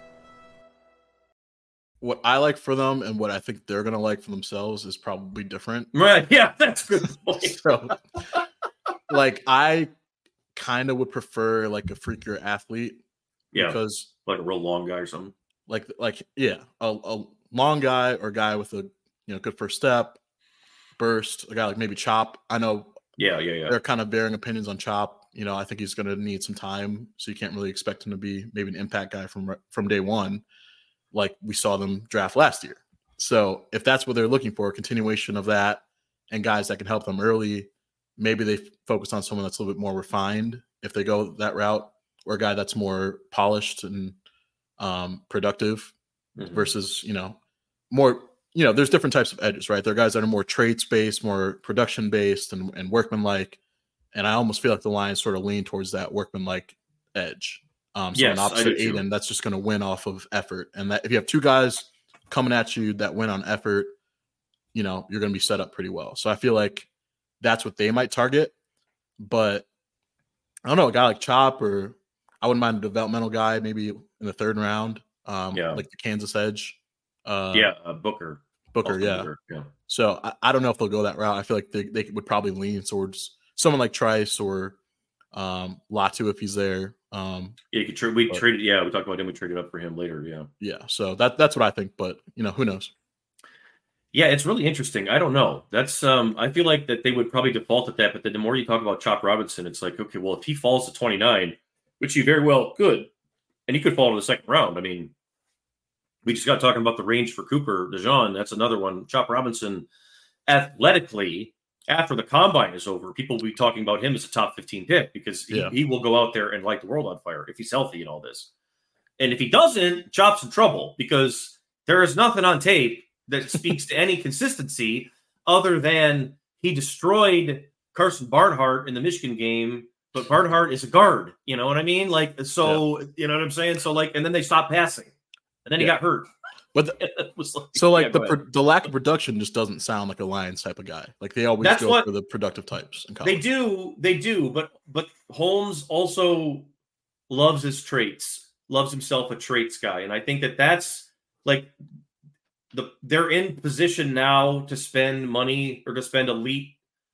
What I like for them and what I think they're going to like for themselves is probably different. Right, yeah, that's a good point. So, like, I kind of would prefer, like, a freakier athlete. Yeah, because like a real long guy or something. Like, like yeah, a, a long guy or guy with a you know good first step, burst, a guy like maybe Chop. I know yeah, yeah, yeah. They're kind of varying opinions on Chop. You know, I think he's going to need some time, so you can't really expect him to be maybe an impact guy from from day one. like we saw them draft last year. So if that's what they're looking for, a continuation of that and guys that can help them early, maybe they focus on someone that's a little bit more refined if they go that route, or a guy that's more polished and um, productive mm-hmm. versus, you know, more, you know, there's different types of edges, right? There are guys that are more traits based, more production based and, and workman-like. And I almost feel like the Lions sort of lean towards that workman-like edge. Um, so yes, an opposite Aiden, that's just going to win off of effort. And that if you have two guys coming at you that win on effort, you know, you're going to be set up pretty well. So I feel like that's what they might target. But I don't know, a guy like Chop, or I wouldn't mind a developmental guy maybe in the third round, um, yeah. like the Kansas edge. Uh, yeah, uh, Booker. Booker, yeah. Booker, yeah. So I, I don't know if they'll go that route. I feel like they, they would probably lean towards someone like Trice or um, Latu if he's there. Um, yeah, you could tra- we but, traded. Yeah, we talked about him. We traded up for him later. Yeah, yeah. So that that's what I think. But you know, who knows? Yeah, it's really interesting. I don't know. That's um. I feel like that they would probably default at that. But then the more you talk about Chop Robinson, it's like, okay, well, if he falls to twenty-nine, which he very well could, and he could fall to the second round. I mean, we just got talking about the range for Cooper DeJean. That's another one. Chop Robinson, athletically, after the combine is over, people will be talking about him as a top fifteen pick because he, yeah. he will go out there and light the world on fire if he's healthy and all this. And if he doesn't, Chop's in trouble because there is nothing on tape that speaks to any consistency other than he destroyed Carson Barnhart in the Michigan game, but Barnhart is a guard. You know what I mean? Like, so, yeah. you know what I'm saying? So, like, and then they stopped passing, and then he yeah. got hurt. But the, was like, so, like, yeah, the pro, the lack of production just doesn't sound like a Lions type of guy. Like, they always That's go what, for the productive types. In they do, they do, but but Holmes also loves his traits, loves himself a traits guy, and I think that that's like the they're in position now to spend money or to spend elite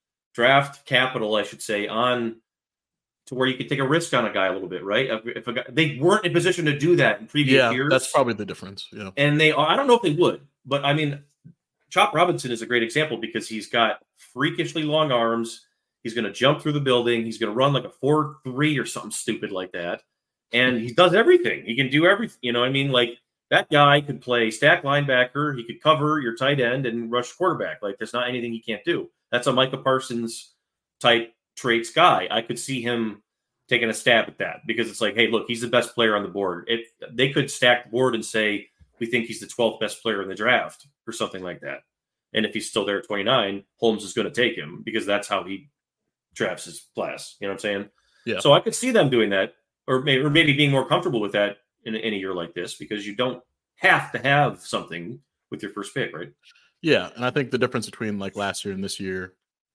draft capital, I should say, on to where you could take a risk on a guy a little bit, right? If, if a guy, they weren't in position to do that in previous yeah, years. That's probably the difference. Yeah. And they are, I don't know if they would, but I mean, Chop Robinson is a great example because he's got freakishly long arms. He's going to jump through the building. He's going to run like a four three or something stupid like that. And he does everything. He can do everything. You know what I mean? Like that guy could play stack linebacker. He could cover your tight end and rush quarterback. Like there's not anything he can't do. That's a Micah Parsons type traits guy. I could see him taking a stab at that because it's like, hey, look, he's the best player on the board. If they could stack the board and say, we think he's the twelfth best player in the draft or something like that. And if he's still there at twenty-nine, Holmes is going to take him because that's how he drafts his class. You know what I'm saying? Yeah. So I could see them doing that or maybe, or maybe being more comfortable with that in, in a year like this because you don't have to have something with your first pick, right? Yeah. And I think the difference between like last year and this year,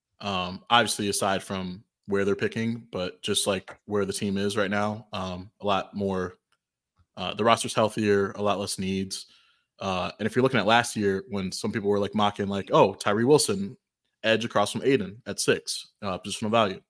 um, obviously aside from where they're picking, but just like where the team is right now, um, a lot more, uh, the roster's healthier, a lot less needs. Uh, and if you're looking at last year when some people were like mocking, like, oh, Tyree Wilson, edge across from Aiden at six, uh, positional value.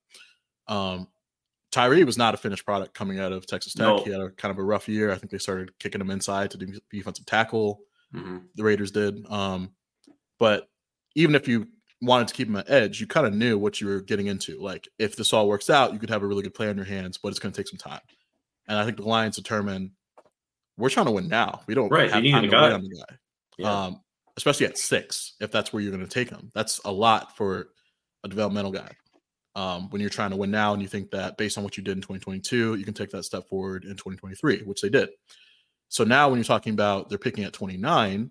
Um, Tyree was not a finished product coming out of Texas Tech. No. He had a kind of a rough year. I think they started kicking him inside to do defensive tackle. Mm-hmm. The Raiders did. Um, but even if you wanted to keep him at edge, you kind of knew what you were getting into. Like if this all works out, you could have a really good player in your hands, but it's going to take some time. And I think the Lions determine we're trying to win now. We don't right. have you time need to a wait guy. on the guy. Yeah. Um, especially at six, if that's where you're going to take him. That's a lot for a developmental guy. Um, when you're trying to win now and you think that based on what you did in twenty twenty-two, you can take that step forward in twenty twenty-three, which they did. So now when you're talking about they're picking at twenty-nine,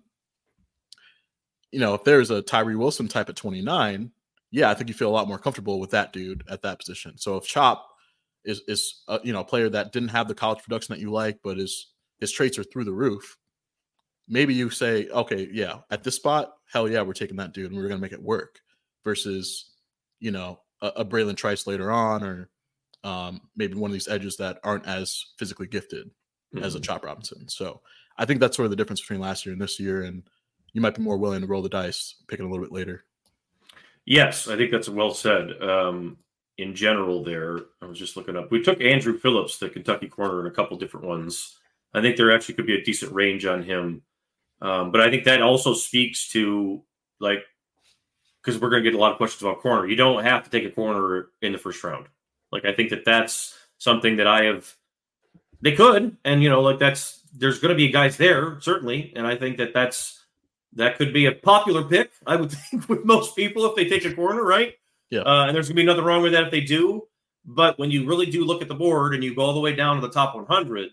you know, if there's a Tyree Wilson type at twenty-nine, yeah, I think you feel a lot more comfortable with that dude at that position. So if Chop is, is a, you know, a player that didn't have the college production that you like, but his, his traits are through the roof, maybe you say, okay, yeah, at this spot, hell yeah, we're taking that dude and we're going to make it work versus, you know, a, a Braylon Trice later on, or um, maybe one of these edges that aren't as physically gifted mm-hmm. as a Chop Robinson. So I think that's sort of the difference between last year and this year. And you might be more willing to roll the dice, picking a little bit later. Yes, I think that's well said. Um, in general there, I was just looking up. We took Andrew Phillips, the Kentucky corner, in a couple different ones. I think there actually could be a decent range on him. Um, but I think that also speaks to, like, because we're going to get a lot of questions about corner. You don't have to take a corner in the first round. Like, I think that that's something that I have – they could. And, you know, like, that's there's going to be guys there certainly, and I think that that's that could be a popular pick. I would think with most people if they take a corner, right? Yeah. Uh, and there's going to be nothing wrong with that if they do. But when you really do look at the board and you go all the way down to the top one hundred,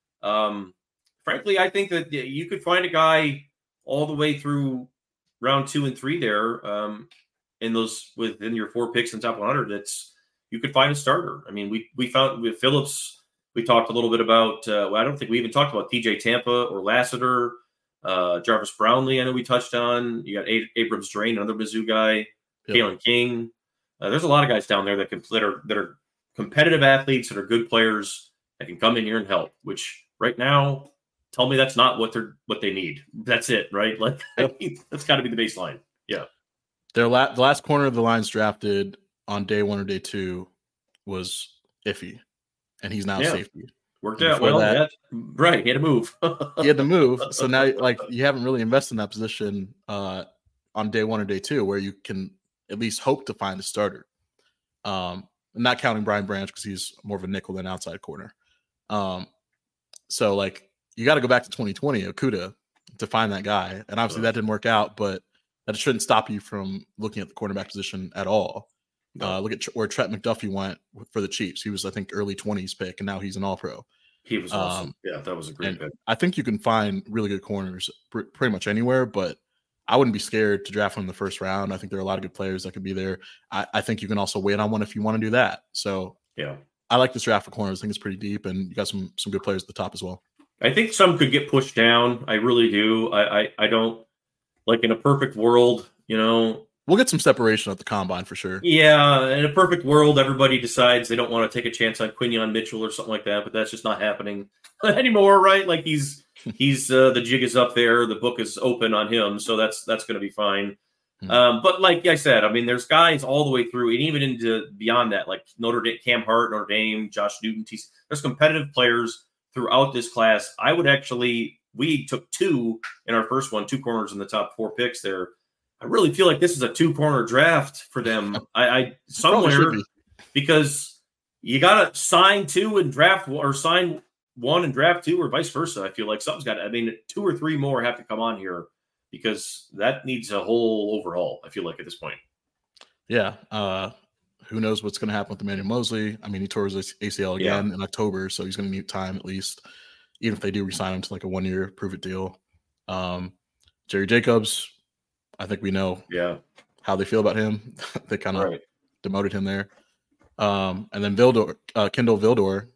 um, frankly, I think that you could find a guy all the way through round two and three there um, in those within your four picks in top one hundred. That's you could find a starter. I mean, we we found with Phillips, we talked a little bit about. Uh, well, I don't think we even talked about T J Tampa or Lassiter, uh, Jarvis Brownlee. I know we touched on. You got a- Abrams Drain, another Mizzou guy, Yep. Kalen King. Uh, there's a lot of guys down there that can that are that are competitive athletes that are good players that can come in here and help. Which right now, tell me that's not what they're what they need. That's it, right? Like Yep. that's got to be the baseline. Yeah. Their la- the last corner of the Lions drafted on day one or day two was iffy, and he's now Yeah. safety. Worked And out before well. that- That, right. He had to move. He had to move, so now like you haven't really invested in that position uh, on day one or day two, where you can at least hope to find a starter. Um, not counting Brian Branch because he's more of a nickel than outside corner. Um, so like you got to go back to twenty twenty Okuda to find that guy, and obviously that didn't work out, but that shouldn't stop you from looking at the cornerback position at all. Uh, look at tr- where Trent McDuffie went for the Chiefs. He was, I think, early twenties pick, and now he's an All-Pro. He was awesome. Um, yeah, that was a great And pick. I think you can find really good corners pr- pretty much anywhere, but I wouldn't be scared to draft one in the first round. I think there are a lot of good players that could be there. I, I think you can also wait on one if you want to do that. So Yeah. I like this draft for corners. I think it's pretty deep, and you got some some good players at the top as well. I think some could get pushed down. I really do. I, I, I don't like in a perfect world, you know. We'll get some separation at the combine for sure. Yeah, in a perfect world, everybody decides they don't want to take a chance on Quinion Mitchell or something like that, but that's just not happening anymore, right? Like he's he's uh, the jig is up there, the book is open on him, so that's that's going to be fine. Hmm. Um, but like I said, I mean, there's guys all the way through, and even into beyond that, like Notre Dame, Cam Hart, Notre Dame, Josh Newton. T- There's competitive players throughout this class. I would actually, we took two in our first one, two corners in the top four picks there. I really feel like this is a two corner draft for them. I, I Probably should somewhere be. because you got to sign two and draft one, or sign one and draft two, or vice versa. I feel like something's got to, I mean, two or three more have to come on here because that needs a whole overhaul. I feel like at this point. Yeah. Uh, who knows what's going to happen with Emmanuel Mosley? I mean, he tore his A C L again in October, so he's going to need time at least, even if they do resign him to like a one year prove it deal. Um, Jerry Jacobs, I think we know Yeah. how they feel about him. They kind of Right. demoted him there. Um, and then Vildor, uh, Kendall Vildor,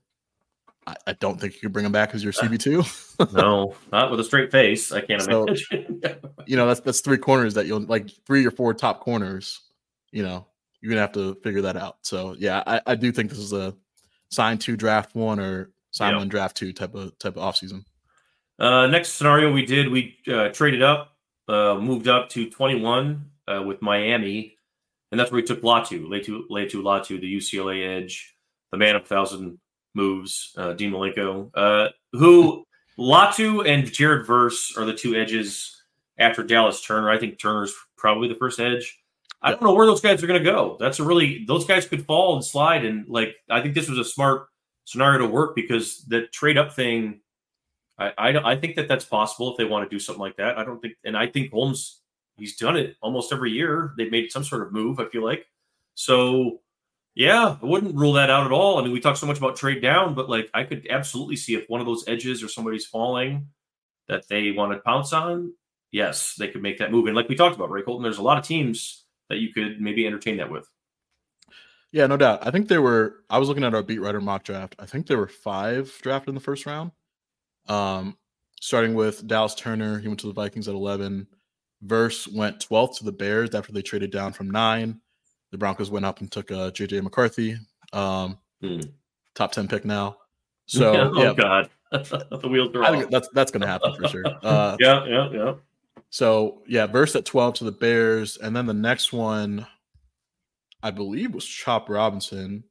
I, I don't think you could bring him back as your C B two. No, not with a straight face. I can't So- imagine. You know, that's that's three corners that you'll like three or four top corners. You know, you're gonna have to figure that out. So yeah, I, I do think this is a sign two draft one or sign Yeah. one draft two type of type of offseason. Uh, next scenario we did, we uh, traded up, uh, moved up to twenty-one uh, with Miami, and that's where we took Latu, Latu, Latu, Latu, the U C L A edge, the man of a thousand moves, uh, Dean Malenko, uh, who Latu and Jared Verse are the two edges after Dallas Turner. I think Turner's probably the first edge. I don't know where those guys are going to go. That's a really, those guys could fall and slide. And like, I think this was a smart scenario to work because the trade up thing, I, I, I think that that's possible if they want to do something like that. I don't think, and I think Holmes, he's done it almost every year. They've made some sort of move, I feel like. So, yeah, I wouldn't rule that out at all. I mean, we talk so much about trade down, but like I could absolutely see if one of those edges or somebody's falling that they want to pounce on. Yes, they could make that move. And like we talked about, Ray Colton, there's a lot of teams that you could maybe entertain that with. Yeah, no doubt. I think there were, I was looking at our beat writer mock draft. I think there were five drafted in the first round. Um, starting with Dallas Turner, he went to the Vikings at eleven. Verse went twelfth to the Bears after they traded down from nine. The Broncos went up and took uh, J J McCarthy, um, Hmm. top ten pick now. So oh yeah, God, the wheels are I off. think that's that's going to happen for sure. Uh, Yeah, yeah, yeah. So yeah, Verse at twelve to the Bears, and then the next one, I believe, was Chop Robinson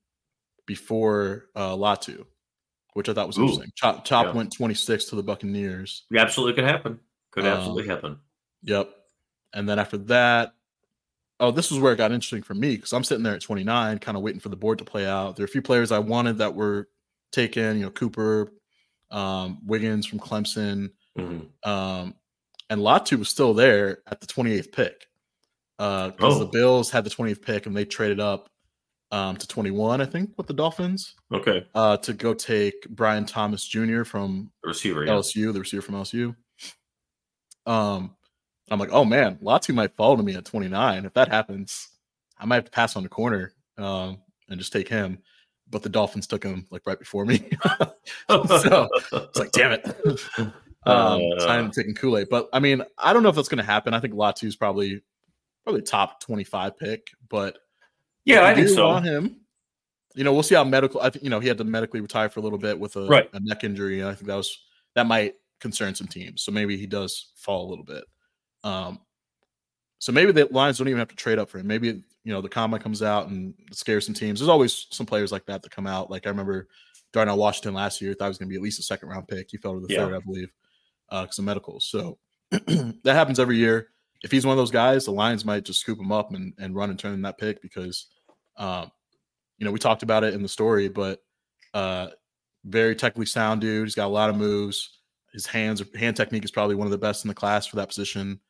before uh, Latu, which I thought was Ooh. interesting. Chop Chop Yeah. went twenty-six to the Buccaneers. Yeah, absolutely could happen. Could Um, absolutely happen. Yep. And then after that, oh, this was where it got interesting for me because I'm sitting there at twenty-nine, kind of waiting for the board to play out. There are a few players I wanted that were taken, you know, Cooper, um, Wiggins from Clemson, Mm-hmm. um, and Latu was still there at the twenty-eighth pick because uh, Oh. the Bills had the twentieth pick and they traded up um, to twenty-one, I think, with the Dolphins Okay. uh, to go take Brian Thomas Junior from The receiver, yeah. L S U, the receiver from L S U. Um, I'm like, oh man, Latu might fall to me at twenty-nine. If that happens, I might have to pass on the corner um, and just take him. But the Dolphins took him like right before me. So it's like, damn it. um, Uh, so I'm taking Kool-Aid. But I mean, I don't know if that's going to happen. I think Latu's probably probably top twenty-five pick. But yeah, I if you think do so. want him. You know, we'll see how medical. I think you know he had to medically retire for a little bit with a, Right. a neck injury, and I think that was that might concern some teams. So maybe he does fall a little bit. Um, so maybe the Lions don't even have to trade up for him. Maybe you know the combine comes out and scares some teams. There's always some players like that that come out. Like I remember Darnell Washington last year. Thought he was going to be at least a second round pick. He fell to the Yeah. third, I believe, because uh, of medicals. So that happens every year. If he's one of those guys, the Lions might just scoop him up and, and run and turn in that pick because, um, you know, we talked about it in the story, but uh, very technically sound dude. He's got a lot of moves. His hands, hand technique is probably one of the best in the class for that position.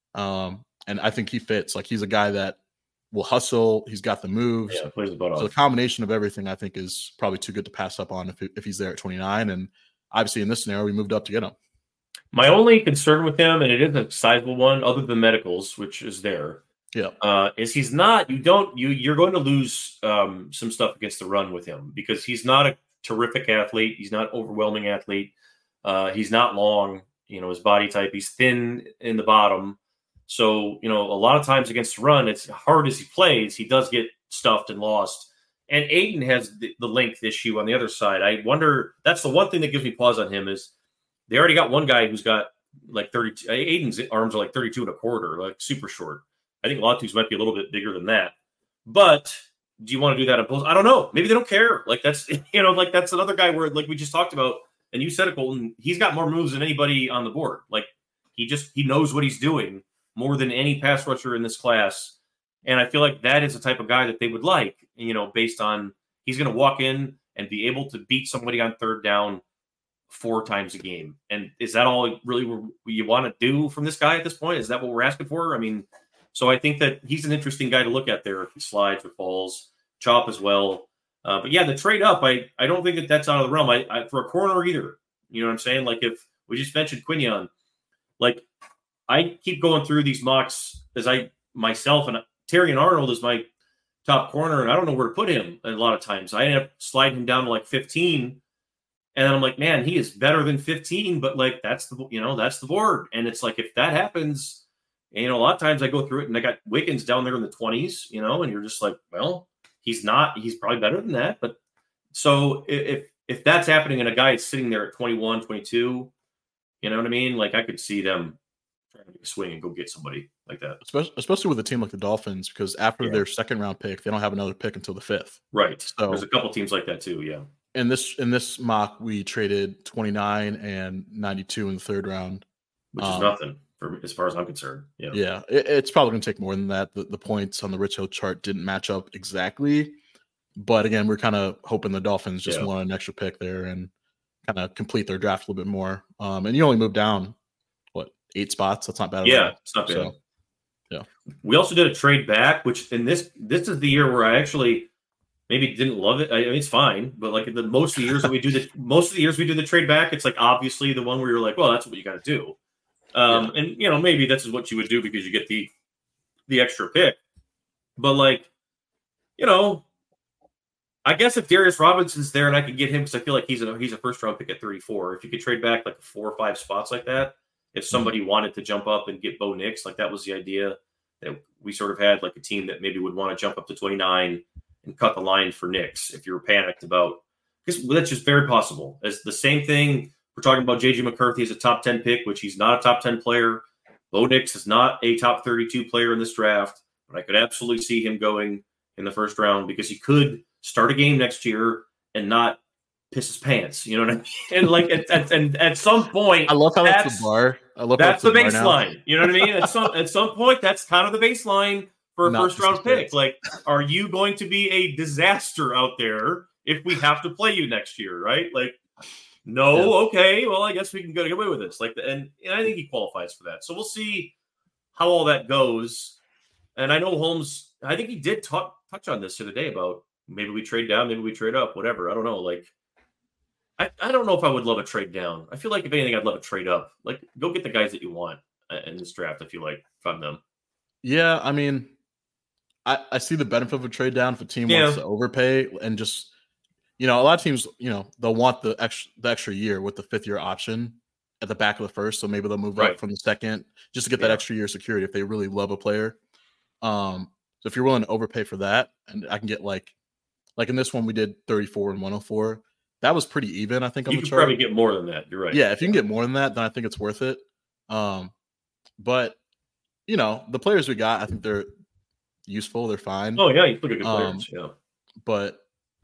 Um, and I think he fits. Like he's a guy that will hustle. He's got the moves. Yeah, plays the butt So the off. combination of everything, I think, is probably too good to pass up on if if he's there at twenty-nine. And obviously, in this scenario, we moved up to get him. My only concern with him, and it is a sizable one, other than medicals, which is there, Yeah, uh, is he's not. You don't. You you're going to lose um, some stuff against the run with him because he's not a terrific athlete. He's not overwhelming athlete. Uh, he's not long. You know his body type. He's thin in the bottom. So you know a lot of times against the run, it's hard as he plays. He does get stuffed and lost. And Aiden has the, the length issue on the other side. I wonder. That's the one thing that gives me pause on him is. They already got one guy who's got like thirty-two. Aiden's arms are like thirty-two and a quarter, like super short. I think Latu's might be a little bit bigger than that. But do you want to do that in post? I don't know. Maybe they don't care. Like that's, you know, like that's another guy where, like we just talked about, and you said it, Colton, he's got more moves than anybody on the board. Like he just, he knows what he's doing more than any pass rusher in this class. And I feel like that is the type of guy that they would like, you know, based on he's going to walk in and be able to beat somebody on third down four times a game. And is that all really what you want to do from this guy at this point? Is that what we're asking for? I mean, so I think that he's an interesting guy to look at there if he slides or falls, chop as well. Uh, but yeah, the trade up, I, I don't think that that's out of the realm. I, I for a corner either. You know what I'm saying? Like if we just mentioned Quinion, like I keep going through these mocks as I myself and Terry and Arnold is my top corner, and I don't know where to put him a lot of times. I end up sliding him down to like fifteen. And I'm like, man, he is better than fifteen, but like that's the you know that's the board, and it's like if that happens, you know, a lot of times I go through it and I got Wiggins down there in the twenties, you know, and you're just like, well, he's not, he's probably better than that, but so if if that's happening and a guy is sitting there at twenty-one, twenty-two, you know what I mean? Like I could see them trying to make a swing and go get somebody like that, especially especially with a team like the Dolphins, because after Yeah. their second round pick, they don't have another pick until the fifth. right? So- There's a couple teams like that too, yeah. In this in this mock, we traded twenty-nine and ninety-two in the third round. Which is Um, nothing for as far as I'm concerned. Yeah. Yeah, it, it's probably going to take more than that. The, the points on the Rich Hill chart didn't match up exactly, but again, we're kind of hoping the Dolphins just Yeah. want an extra pick there and kind of complete their draft a little bit more. Um, and you only moved down what eight spots? That's not bad. at Yeah, all. it's not bad. So, yeah. We also did a trade back, which in this this is the year where I actually maybe didn't love it. I, I mean, it's fine, but like the most of the years that we do the most of the years we do the trade back, it's like obviously the one where you're like, well, that's what you got to do. Um, and you know, maybe this is what you would do because you get the the extra pick. But like, you know, I guess if Darius Robinson's there and I could get him because I feel like he's a he's a first round pick at thirty-four. If you could trade back like four or five spots like that, if somebody mm-hmm. wanted to jump up and get Bo Nix, like that was the idea that we sort of had, like a team that maybe would want to jump up to twenty-nine and cut the line for Nix if you're panicked about, because that's just very possible. As the same thing, we're talking about J J McCarthy as a top ten pick, which he's not a top ten player. Bo Nix is not a top thirty-two player in this draft, but I could absolutely see him going in the first round because he could start a game next year and not piss his pants. You know what I mean? And like at, at, and at some point, I love how that's, that's the bar. I love that's how the that's the bar baseline. You know what I mean? At some at some point, that's kind of the baseline for a Not first round piss his pick. pants. Like, are you going to be a disaster out there if we have to play you next year? Right? Like, no, Yeah. okay, well, I guess we can go get away with this. Like, and, and I think he qualifies for that. So we'll see how all that goes. And I know Holmes, I think he did talk, touch on this the other day about maybe we trade down, maybe we trade up, whatever. I don't know. Like, I, I don't know if I would love a trade down. I feel like if anything, I'd love a trade up. Like, go get the guys that you want in this draft. I feel like from them. Yeah, I mean, I, I see the benefit of a trade down if a team Yeah. wants to overpay and just, you know, a lot of teams, you know, they'll want the extra the extra year with the fifth year option at the back of the first. So maybe they'll move Right. up from the second just to get that Yeah. extra year of security if they really love a player. Um, so if you're willing to overpay for that, and I can get like, like in this one we did thirty-four and one oh four. That was pretty even, I think, on You the could chart. probably get more than that. You're right. Yeah, if you can get more than that, then I think it's worth it. Um, but you know, the players we got, I think they're useful. They're fine. Oh, yeah. You look at good Um, players. Yeah. But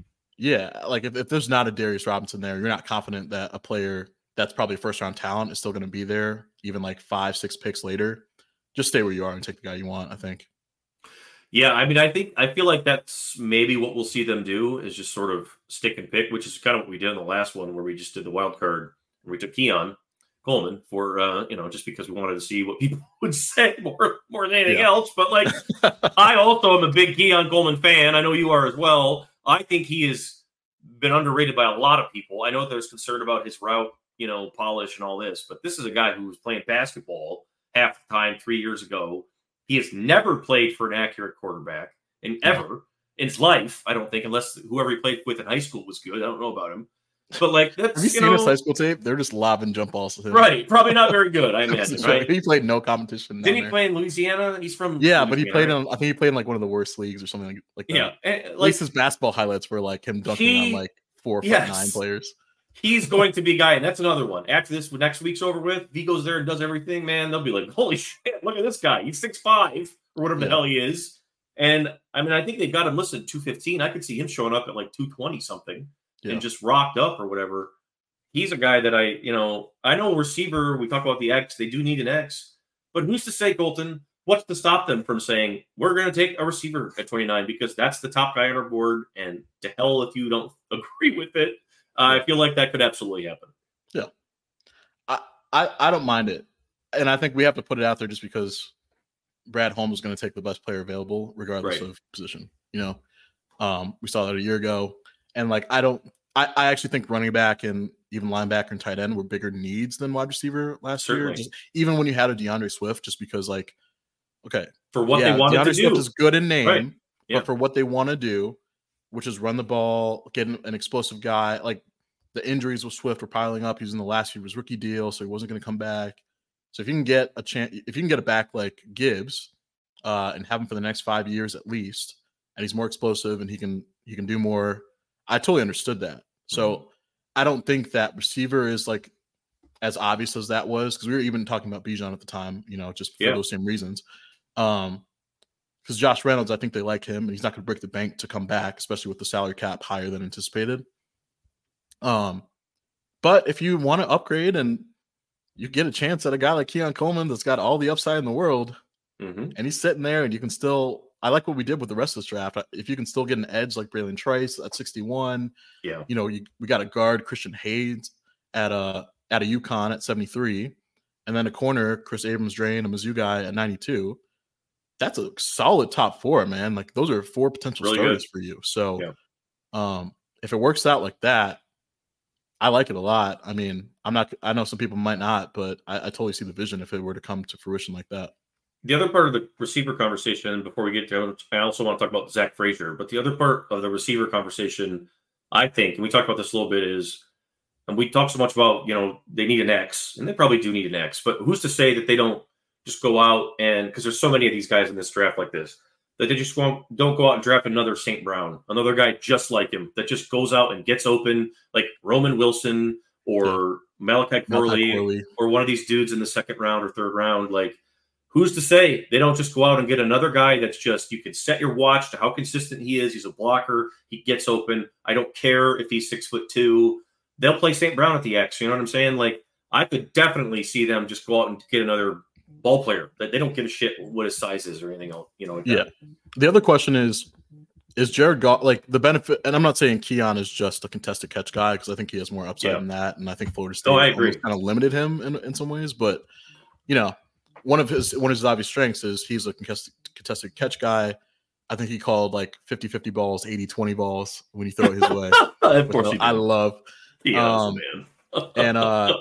yeah, like if, if there's not a Darius Robinson there, you're not confident that a player that's probably a first round talent is still going to be there, even like five, six picks later. Just stay where you are and take the guy you want, I think. Yeah, I mean, I think I feel like that's maybe what we'll see them do is just sort of stick and pick, which is kind of what we did in the last one where we just did the wild card where we took Keon Coleman for uh, you know, just because we wanted to see what people would say more more than anything Yeah. else. But like, I also am a big Keon Coleman fan. I know you are as well. I think he has been underrated by a lot of people. I know there's concern about his route, you know, polish and all this, but this is a guy who was playing basketball half the time three years ago. He has never played for an accurate quarterback and ever in his life, I don't think, unless whoever he played with in high school was good. I don't know about him. But like that's Have you, you seen know, his high school tape? They're just lobbing jump balls to him. right. Probably not very good, I imagine, right? He played no competition. Didn't down he there. play in Louisiana? He's from Yeah, but he Louisiana, played right? in. I think he played in like one of the worst leagues or something like, like that. Yeah, and, At like least his basketball highlights were like him dunking he- on like four or yes. nine players. he's going to be a guy, and that's another one. After this, when next week's over with, if he goes there and does everything, man, they'll be like, "Holy shit! Look at this guy. He's six five or whatever the Yeah. hell he is." And I mean, I think they got him listed two fifteen. I could see him showing up at like two twenty something Yeah. and just rocked up or whatever. He's a guy that I, you know, I know receiver. We talk about the X. They do need an X, but who's to say, Colton? What's to stop them from saying we're going to take a receiver at twenty-nine because that's the top guy on our board? And to hell if you don't agree with it. Uh, I feel like that could absolutely happen. I, I I don't mind it, and I think we have to put it out there just because Brad Holmes is going to take the best player available, regardless Right. of position. You know, um, we saw that a year ago, and like I don't, I, I actually think running back and even linebacker and tight end were bigger needs than wide receiver last Certainly. year. Just, even when you had a DeAndre Swift, just because like, okay, For what yeah, they wanted DeAndre to Swift do. is good in name, Right. Yeah. but for what they want to do, which is run the ball, get an, an explosive guy, like the injuries with Swift were piling up. He was in the last year of his rookie deal, so he wasn't going to come back. So if you can get a chance, if you can get a back like Gibbs, uh, and have him for the next five years at least, and he's more explosive and he can he can do more, I totally understood that. So Mm-hmm. I don't think that receiver is like as obvious as that was, because we were even talking about Bijan at the time, you know, just for Yeah. those same reasons. Um, because Josh Reynolds, I think they like him, and he's not going to break the bank to come back, especially with the salary cap higher than anticipated. Um, but if you want to upgrade and you get a chance at a guy like Keon Coleman that's got all the upside in the world, Mhm. and he's sitting there, and you can still, I like what we did with the rest of this draft. If you can still get an edge like Braylon Trice at sixty-one, Yeah. you know, you, we got a guard Christian Hayes at a at a UConn at seventy-three, and then a corner Chris Abrams Drain, a Mizzou guy at ninety-two. That's a solid top four, man. Like those are four potential Really starters good. for you. So, Yeah. um, if it works out like that, I like it a lot. I mean, I'm not. I know some people might not, but I, I totally see the vision if it were to come to fruition like that. The other part of the receiver conversation, before we get to, I also want to talk about Zach Frazier, but the other part of the receiver conversation, I think, and we talked about this a little bit, is, and we talk so much about, you know, they need an X, and they probably do need an X, but who's to say that they don't just go out and, because there's so many of these guys in this draft like this, that they just won't, don't go out and draft another Saint Brown, another guy just like him, that just goes out and gets open, like Roman Wilson or Yeah. Malachi Corley, Malachi Corley. or one of these dudes in the second round or third round. Like, who's to say they don't just go out and get another guy that's just, you can set your watch to how consistent he is. He's a blocker. He gets open. I don't care if he's six foot two. They'll play Saint Brown at the X. You know what I'm saying? Like, I could definitely see them just go out and get another ball player that they don't give a shit what his size is or anything else. You know, like Yeah. that. The other question is, is Jared Goff like the benefit? And I'm not saying Keon is just a contested catch guy because I think he has more upside Yeah. than that, and I think Florida State Oh, I agree. kind of limited him in, in some ways. But you know, one of his one of his obvious strengths is he's a contested, contested catch guy. I think he called like fifty-fifty balls, eighty-twenty balls when you throw it his way. Of course, I, he did. I love. He um, is, man. and uh,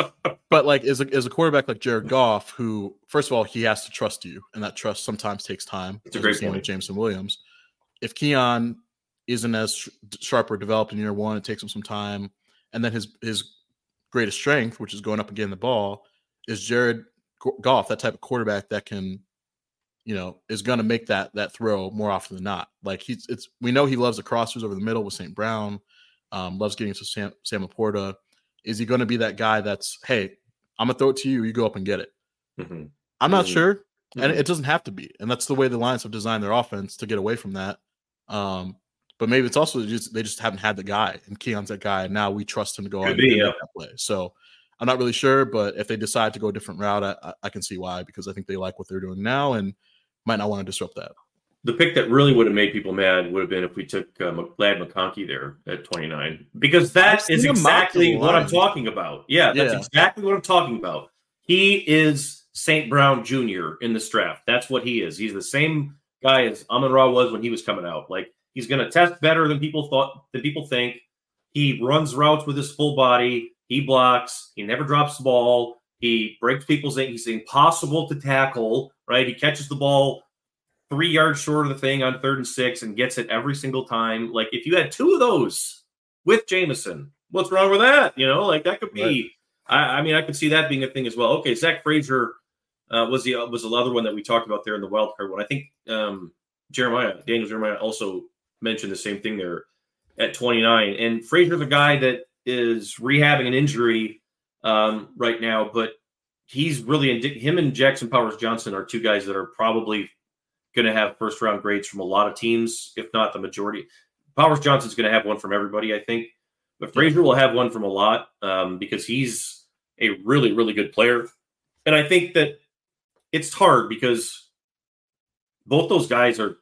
but like as a as a quarterback like Jared Goff, who first of all he has to trust you, and that trust sometimes takes time. It's a as great we've seen point. with Jameson Williams. If Keon isn't as sh- sharp or developed in year one, it takes him some time. And then his his greatest strength, which is going up and getting the ball, is Jared Goff, that type of quarterback that can, you know, is going to make that that throw more often than not. Like he's it's we know he loves the crossers over the middle with Saint Brown, um, loves getting to Sam, Sam Laporta. Is he going to be that guy that's, hey, I'm gonna throw it to you, you go up and get it? Mm-hmm. I'm not Mhm. sure, and Mhm. it doesn't have to be. And that's the way the Lions have designed their offense to get away from that. Um, but maybe it's also just they just haven't had the guy, and Keon's that guy, and now we trust him to go Could on be, and yeah. make that play. So I'm not really sure, but if they decide to go a different route, I, I- I can see why, because I think they like what they're doing now and might not want to disrupt that. The pick that really would have made people mad would have been if we took uh, Glad McConkey there at twenty-nine, because that I've seen is him mocked to the exactly what I'm Lions. talking about. Yeah, that's Yeah. exactly what I'm talking about. He is Saint Brown Junior in this draft. That's what he is. He's the same guy as Amon-Ra was when he was coming out. Like he's going to test better than people thought, than people think. He runs routes with his full body. He blocks. He never drops the ball. He breaks people's. He's impossible to tackle. Right? He catches the ball three yards short of the thing on third and six and gets it every single time. Like if you had two of those with Jameson, what's wrong with that? You know, like that could be. Right. I, I mean, I could see that being a thing as well. Okay, Zach Frazier uh, was the uh, was the other one that we talked about there in the wild card one. I think um, Jeremiah Daniel Jeremiah also mentioned the same thing there at twenty-nine. And Frazier's a guy that is rehabbing an injury um, right now, but he's really indi- him and Jackson Powers Johnson are two guys that are probably going to have first round grades from a lot of teams, if not the majority. Powers Johnson's going to have one from everybody, I think, but Frazier will have one from a lot um, because he's a really, really good player. And I think that it's hard because both those guys are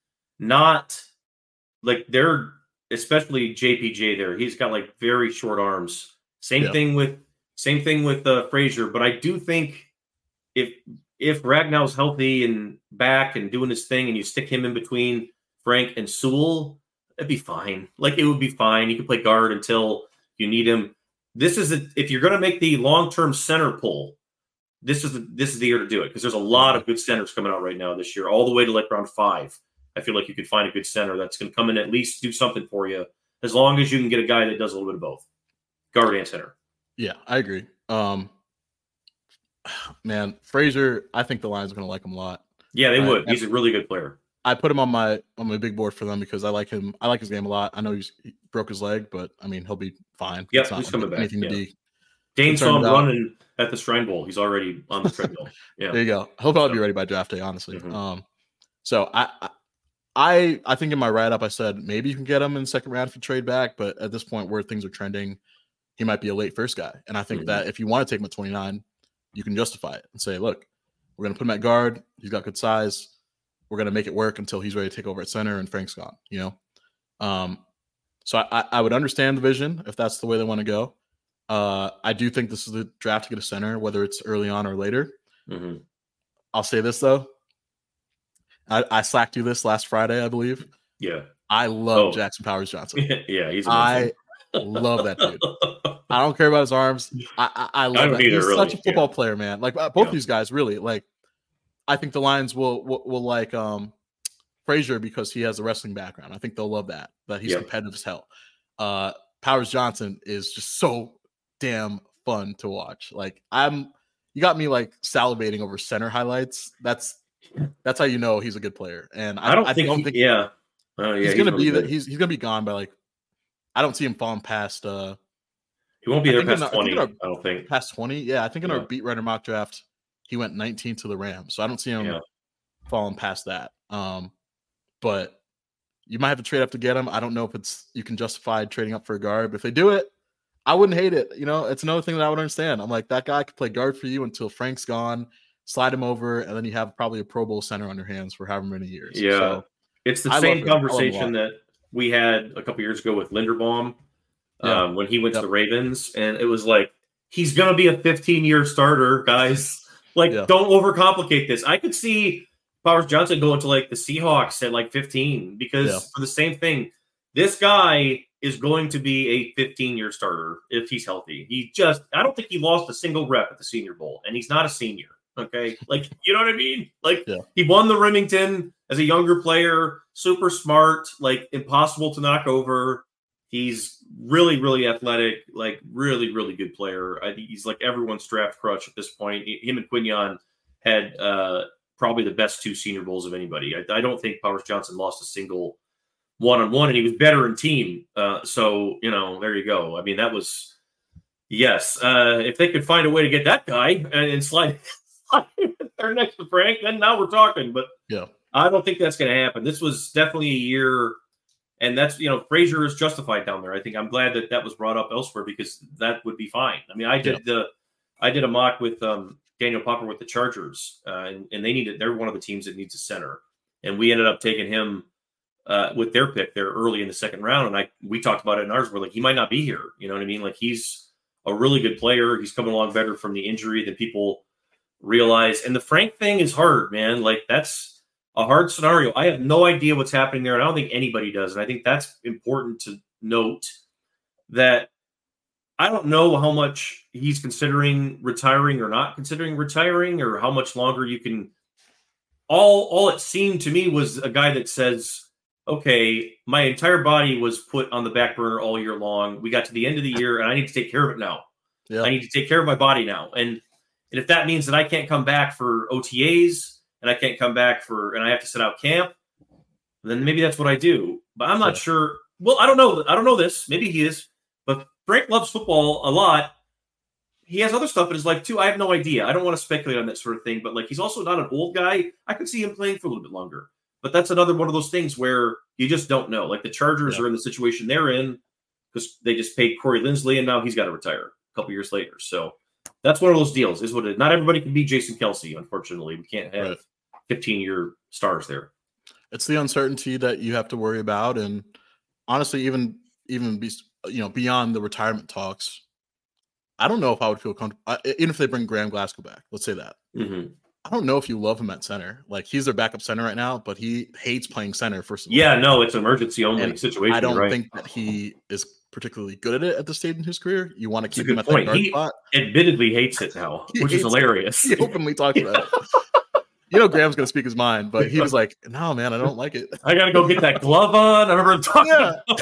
not like they're, especially J P J there. He's got like very short arms. Same Yeah. thing with, same thing with uh, Frazier. But I do think if, if Ragnow's healthy and back and doing his thing and you stick him in between Frank and Sewell, it'd be fine. Like it would be fine. He could play guard until you need him. This is a, if you're going to make the long-term center pull, this is the, this is the year to do it because there's a lot of good centers coming out right now this year, all the way to like round five. I feel like you could find a good center that's going to come in and at least do something for you, as long as you can get a guy that does a little bit of both, guard and center. Yeah, I agree. Um, man, Frazier, I think the Lions are going to like him a lot. Yeah, they Uh, would. He's a really good player. I put him on my on my big board for them because I like him. I like his game a lot. I know he's, he broke his leg, but I mean he'll be fine. Yep, It's not he's like coming back, anything yeah. to be. Dane saw him concerned about. running at the Shrine Bowl. He's already on the treadmill. Yeah. There you go. He'll probably be ready by draft day, honestly. Mhm. Um, so I, I I I think in my write up I said maybe you can get him in the second round if you trade back, but at this point where things are trending, he might be a late first guy. And I think Mhm. that if you want to take him at twenty-nine, you can justify it and say, look, we're going to put him at guard. He's got good size. We're going to make it work until he's ready to take over at center and Frank's gone, you know? Um, so I, I would understand the vision if that's the way they want to go. Uh, I do think this is the draft to get a center, whether it's early on or later. Mhm. I'll say this, though. I, I slacked you this last Friday, I believe. Yeah. I love Oh. Jackson Powers Johnson. yeah, he's I amazing. love that dude. I don't care about his arms. I I, I love don't that. either, He's really. such a football Yeah. player, man. Like uh, both Yeah. these guys, really. Like, I think the Lions will will, will like um Frazier because he has a wrestling background. I think they'll love that. That he's Yeah. competitive as hell. Uh, Powers Johnson is just so damn fun to watch. Like, I'm, you got me like salivating over center highlights. That's that's how you know he's a good player. And I, I don't I think, don't he- think yeah. Oh, yeah. he's gonna really be good. that he's he's gonna be gone by like I don't see him falling past uh He won't be I there think in past our- I think twenty, in I don't think. past twenty. Yeah, I think in Yeah. our beat writer mock draft, he went nineteen to the Rams. So I don't see him Yeah. falling past that. Um, but you might have to trade up to get him. I don't know if it's you can justify trading up for a guard. But if they do it, I wouldn't hate it. You know, it's another thing that I would understand. I'm like, that guy could play guard for you until Frank's gone, slide him over, and then you have probably a Pro Bowl center on your hands for however many years. Yeah. So It's the I same love him. I love him a conversation lot. that we had a couple years ago with Linderbaum Yeah. um, when he went Yep. to the Ravens, and it was like, he's going to be a fifteen-year starter, guys. Like, Yeah. don't overcomplicate this. I could see Powers Johnson going to like the Seahawks at like fifteen because Yeah. for the same thing, this guy is going to be a fifteen-year starter if he's healthy. He just, I don't think he lost a single rep at the Senior Bowl, and he's not a senior. Okay. Like, you know what I mean? Like, Yeah. he won the Remington as a younger player, super smart, like impossible to knock over. He's really, really athletic, like really, really good player. I think he's like everyone's draft crush at this point. Him and Quinion had uh, probably the best two Senior Bowls of anybody. I, I don't think Powers Johnson lost a single one-on-one, and he was better in team. Uh, so, you know, there you go. I mean, that was, yes. Uh, if they could find a way to get that guy and, and slide, slide there next to Frank, then now we're talking. But Yeah. I don't think that's going to happen. This was definitely a year, and that's, you know, Frazier is justified down there. I think I'm glad that that was brought up elsewhere because that would be fine. I mean, I did Yeah. the, I did a mock with um, Daniel Popper with the Chargers, uh, and, and they needed, they're one of the teams that needs a center. And we ended up taking him uh, with their pick there early in the second round. And I, we talked about it in ours. We're like, he might not be here. You know what I mean? Like, he's a really good player. He's coming along better from the injury than people realize. And the Frank thing is hard, man. Like, that's a hard scenario. I have no idea what's happening there, and I don't think anybody does. And I think that's important to note, that I don't know how much he's considering retiring or not considering retiring, or how much longer you can. All, all it seemed to me was a guy that says, okay, my entire body was put on the back burner all year long. We got to the end of the year, and I need to take care of it now. Yeah. I need to take care of my body now. And, and if that means that I can't come back for O T As, and I can't come back for, and I have to sit out camp, then maybe that's what I do. But I'm not Yeah. sure. Well, I don't know. I don't know this. Maybe he is. But Frank loves football a lot. He has other stuff in his life too. I have no idea. I don't want to speculate on that sort of thing. But like, he's also not an old guy. I could see him playing for a little bit longer. But that's another one of those things where you just don't know. Like, the Chargers Yeah. are in the situation they're in because they just paid Corey Linsley, and now he's got to retire a couple years later. So that's one of those deals. Is what it. Not everybody can be Jason Kelsey. Unfortunately, we can't have Right. fifteen-year stars there. It's the uncertainty that you have to worry about, and honestly, even even be you know beyond the retirement talks, I don't know if I would feel comfortable, I, even if they bring Graham Glasgow back. Let's say that. Mm-hmm. I don't know if you love him at center. Like, he's their backup center right now, but he hates playing center. First of all, Yeah, no, it's an emergency only And situation. I don't right? think that he is particularly good at it at this stage in his career. You want to It's a keep good him at that point. guard He spot. admittedly hates it now, He which is hates it. hilarious. He openly talked about it. You know, Graham's going to speak his mind, but he was like, "No, man, I don't like it." I gotta go get that glove on. I remember him talking.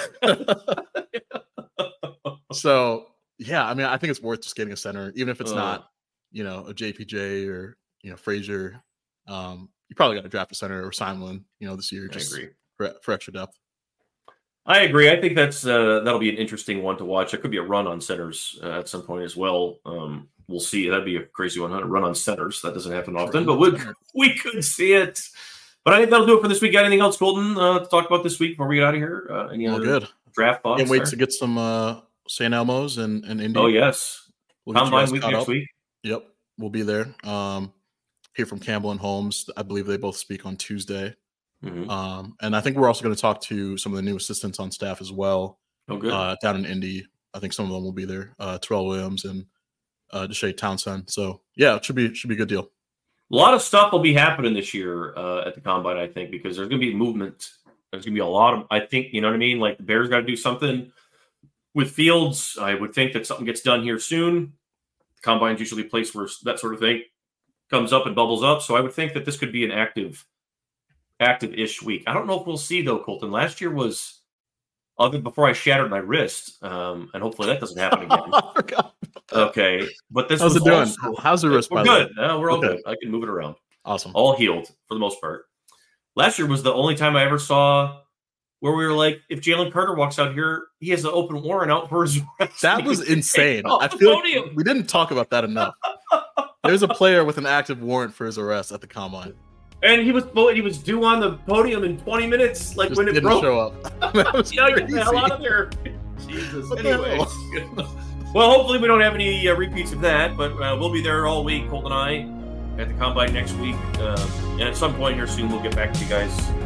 Yeah. So yeah, I mean, I think it's worth just getting a center, even if it's Uh. not, you know, a J P J or you know Frazier. Um, you probably got to draft a center or sign one, you know, this year I just agree. for, for extra depth. I agree. I think that's uh, that'll be an interesting one to watch. There could be a run on centers uh, at some point as well. Um, we'll see. That'd be a crazy one. A run on centers. That doesn't happen often, but we we could see it. But I think that'll do it for this week. Got anything else, Colton, uh, to talk about this week before we get out of here? Uh, any All other good. draft thoughts? Can't wait there? to get some uh, Saint Elmo's and, and Indy. Oh yes, We'll get you Combine guys week caught next up. week. Yep, we'll be there. Um, hear from Campbell and Holmes. I believe they both speak on Tuesday. Mhm. Um, and I think we're also going to talk to some of the new assistants on staff as well. Oh good. Uh, down in Indy, I think some of them will be there. Uh, Terrell Williams and uh, Deshae Townsend. So yeah, it should be should be a good deal. A lot of stuff will be happening this year uh, at the Combine, I think, because there's going to be movement. There's going to be a lot of, I think, you know what I mean? Like, the Bears got to do something with Fields. I would think that something gets done here soon. The Combine's usually a place where that sort of thing comes up and bubbles up. So I would think that this could be an active, active-ish week. I don't know if we'll see, though, Colton. Last year was, other before I shattered my wrist, um, and hopefully that doesn't happen again. I forgot. Okay. But this How's was it doing? also- How's the wrist? We're by the way? good. No, we're all Okay. good. I can move it around. Awesome. All healed for the most part. Last year was the only time I ever saw where we were like, if Jalen Carter walks out here, he has an open warrant out for his arrest. That He was can take insane. off I the feel like podium. we didn't talk about that enough. There's a player with an active warrant for his arrest at the Combine. And he was he was due on the podium in twenty minutes, like Just when it didn't broke. show up. That was Yeah, get the hell crazy. out of there. Jesus. What the Anyways. Well, hopefully we don't have any uh, repeats of that, but uh, we'll be there all week, Colt and I, at the Combine next week. Um, and at some point here soon, we'll get back to you guys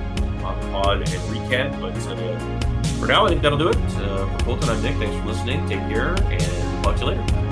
on the pod and recap. But uh, for now, I think that'll do it. Uh, for Colton, I'm Nick. Thanks for listening. Take care, and talk to you later.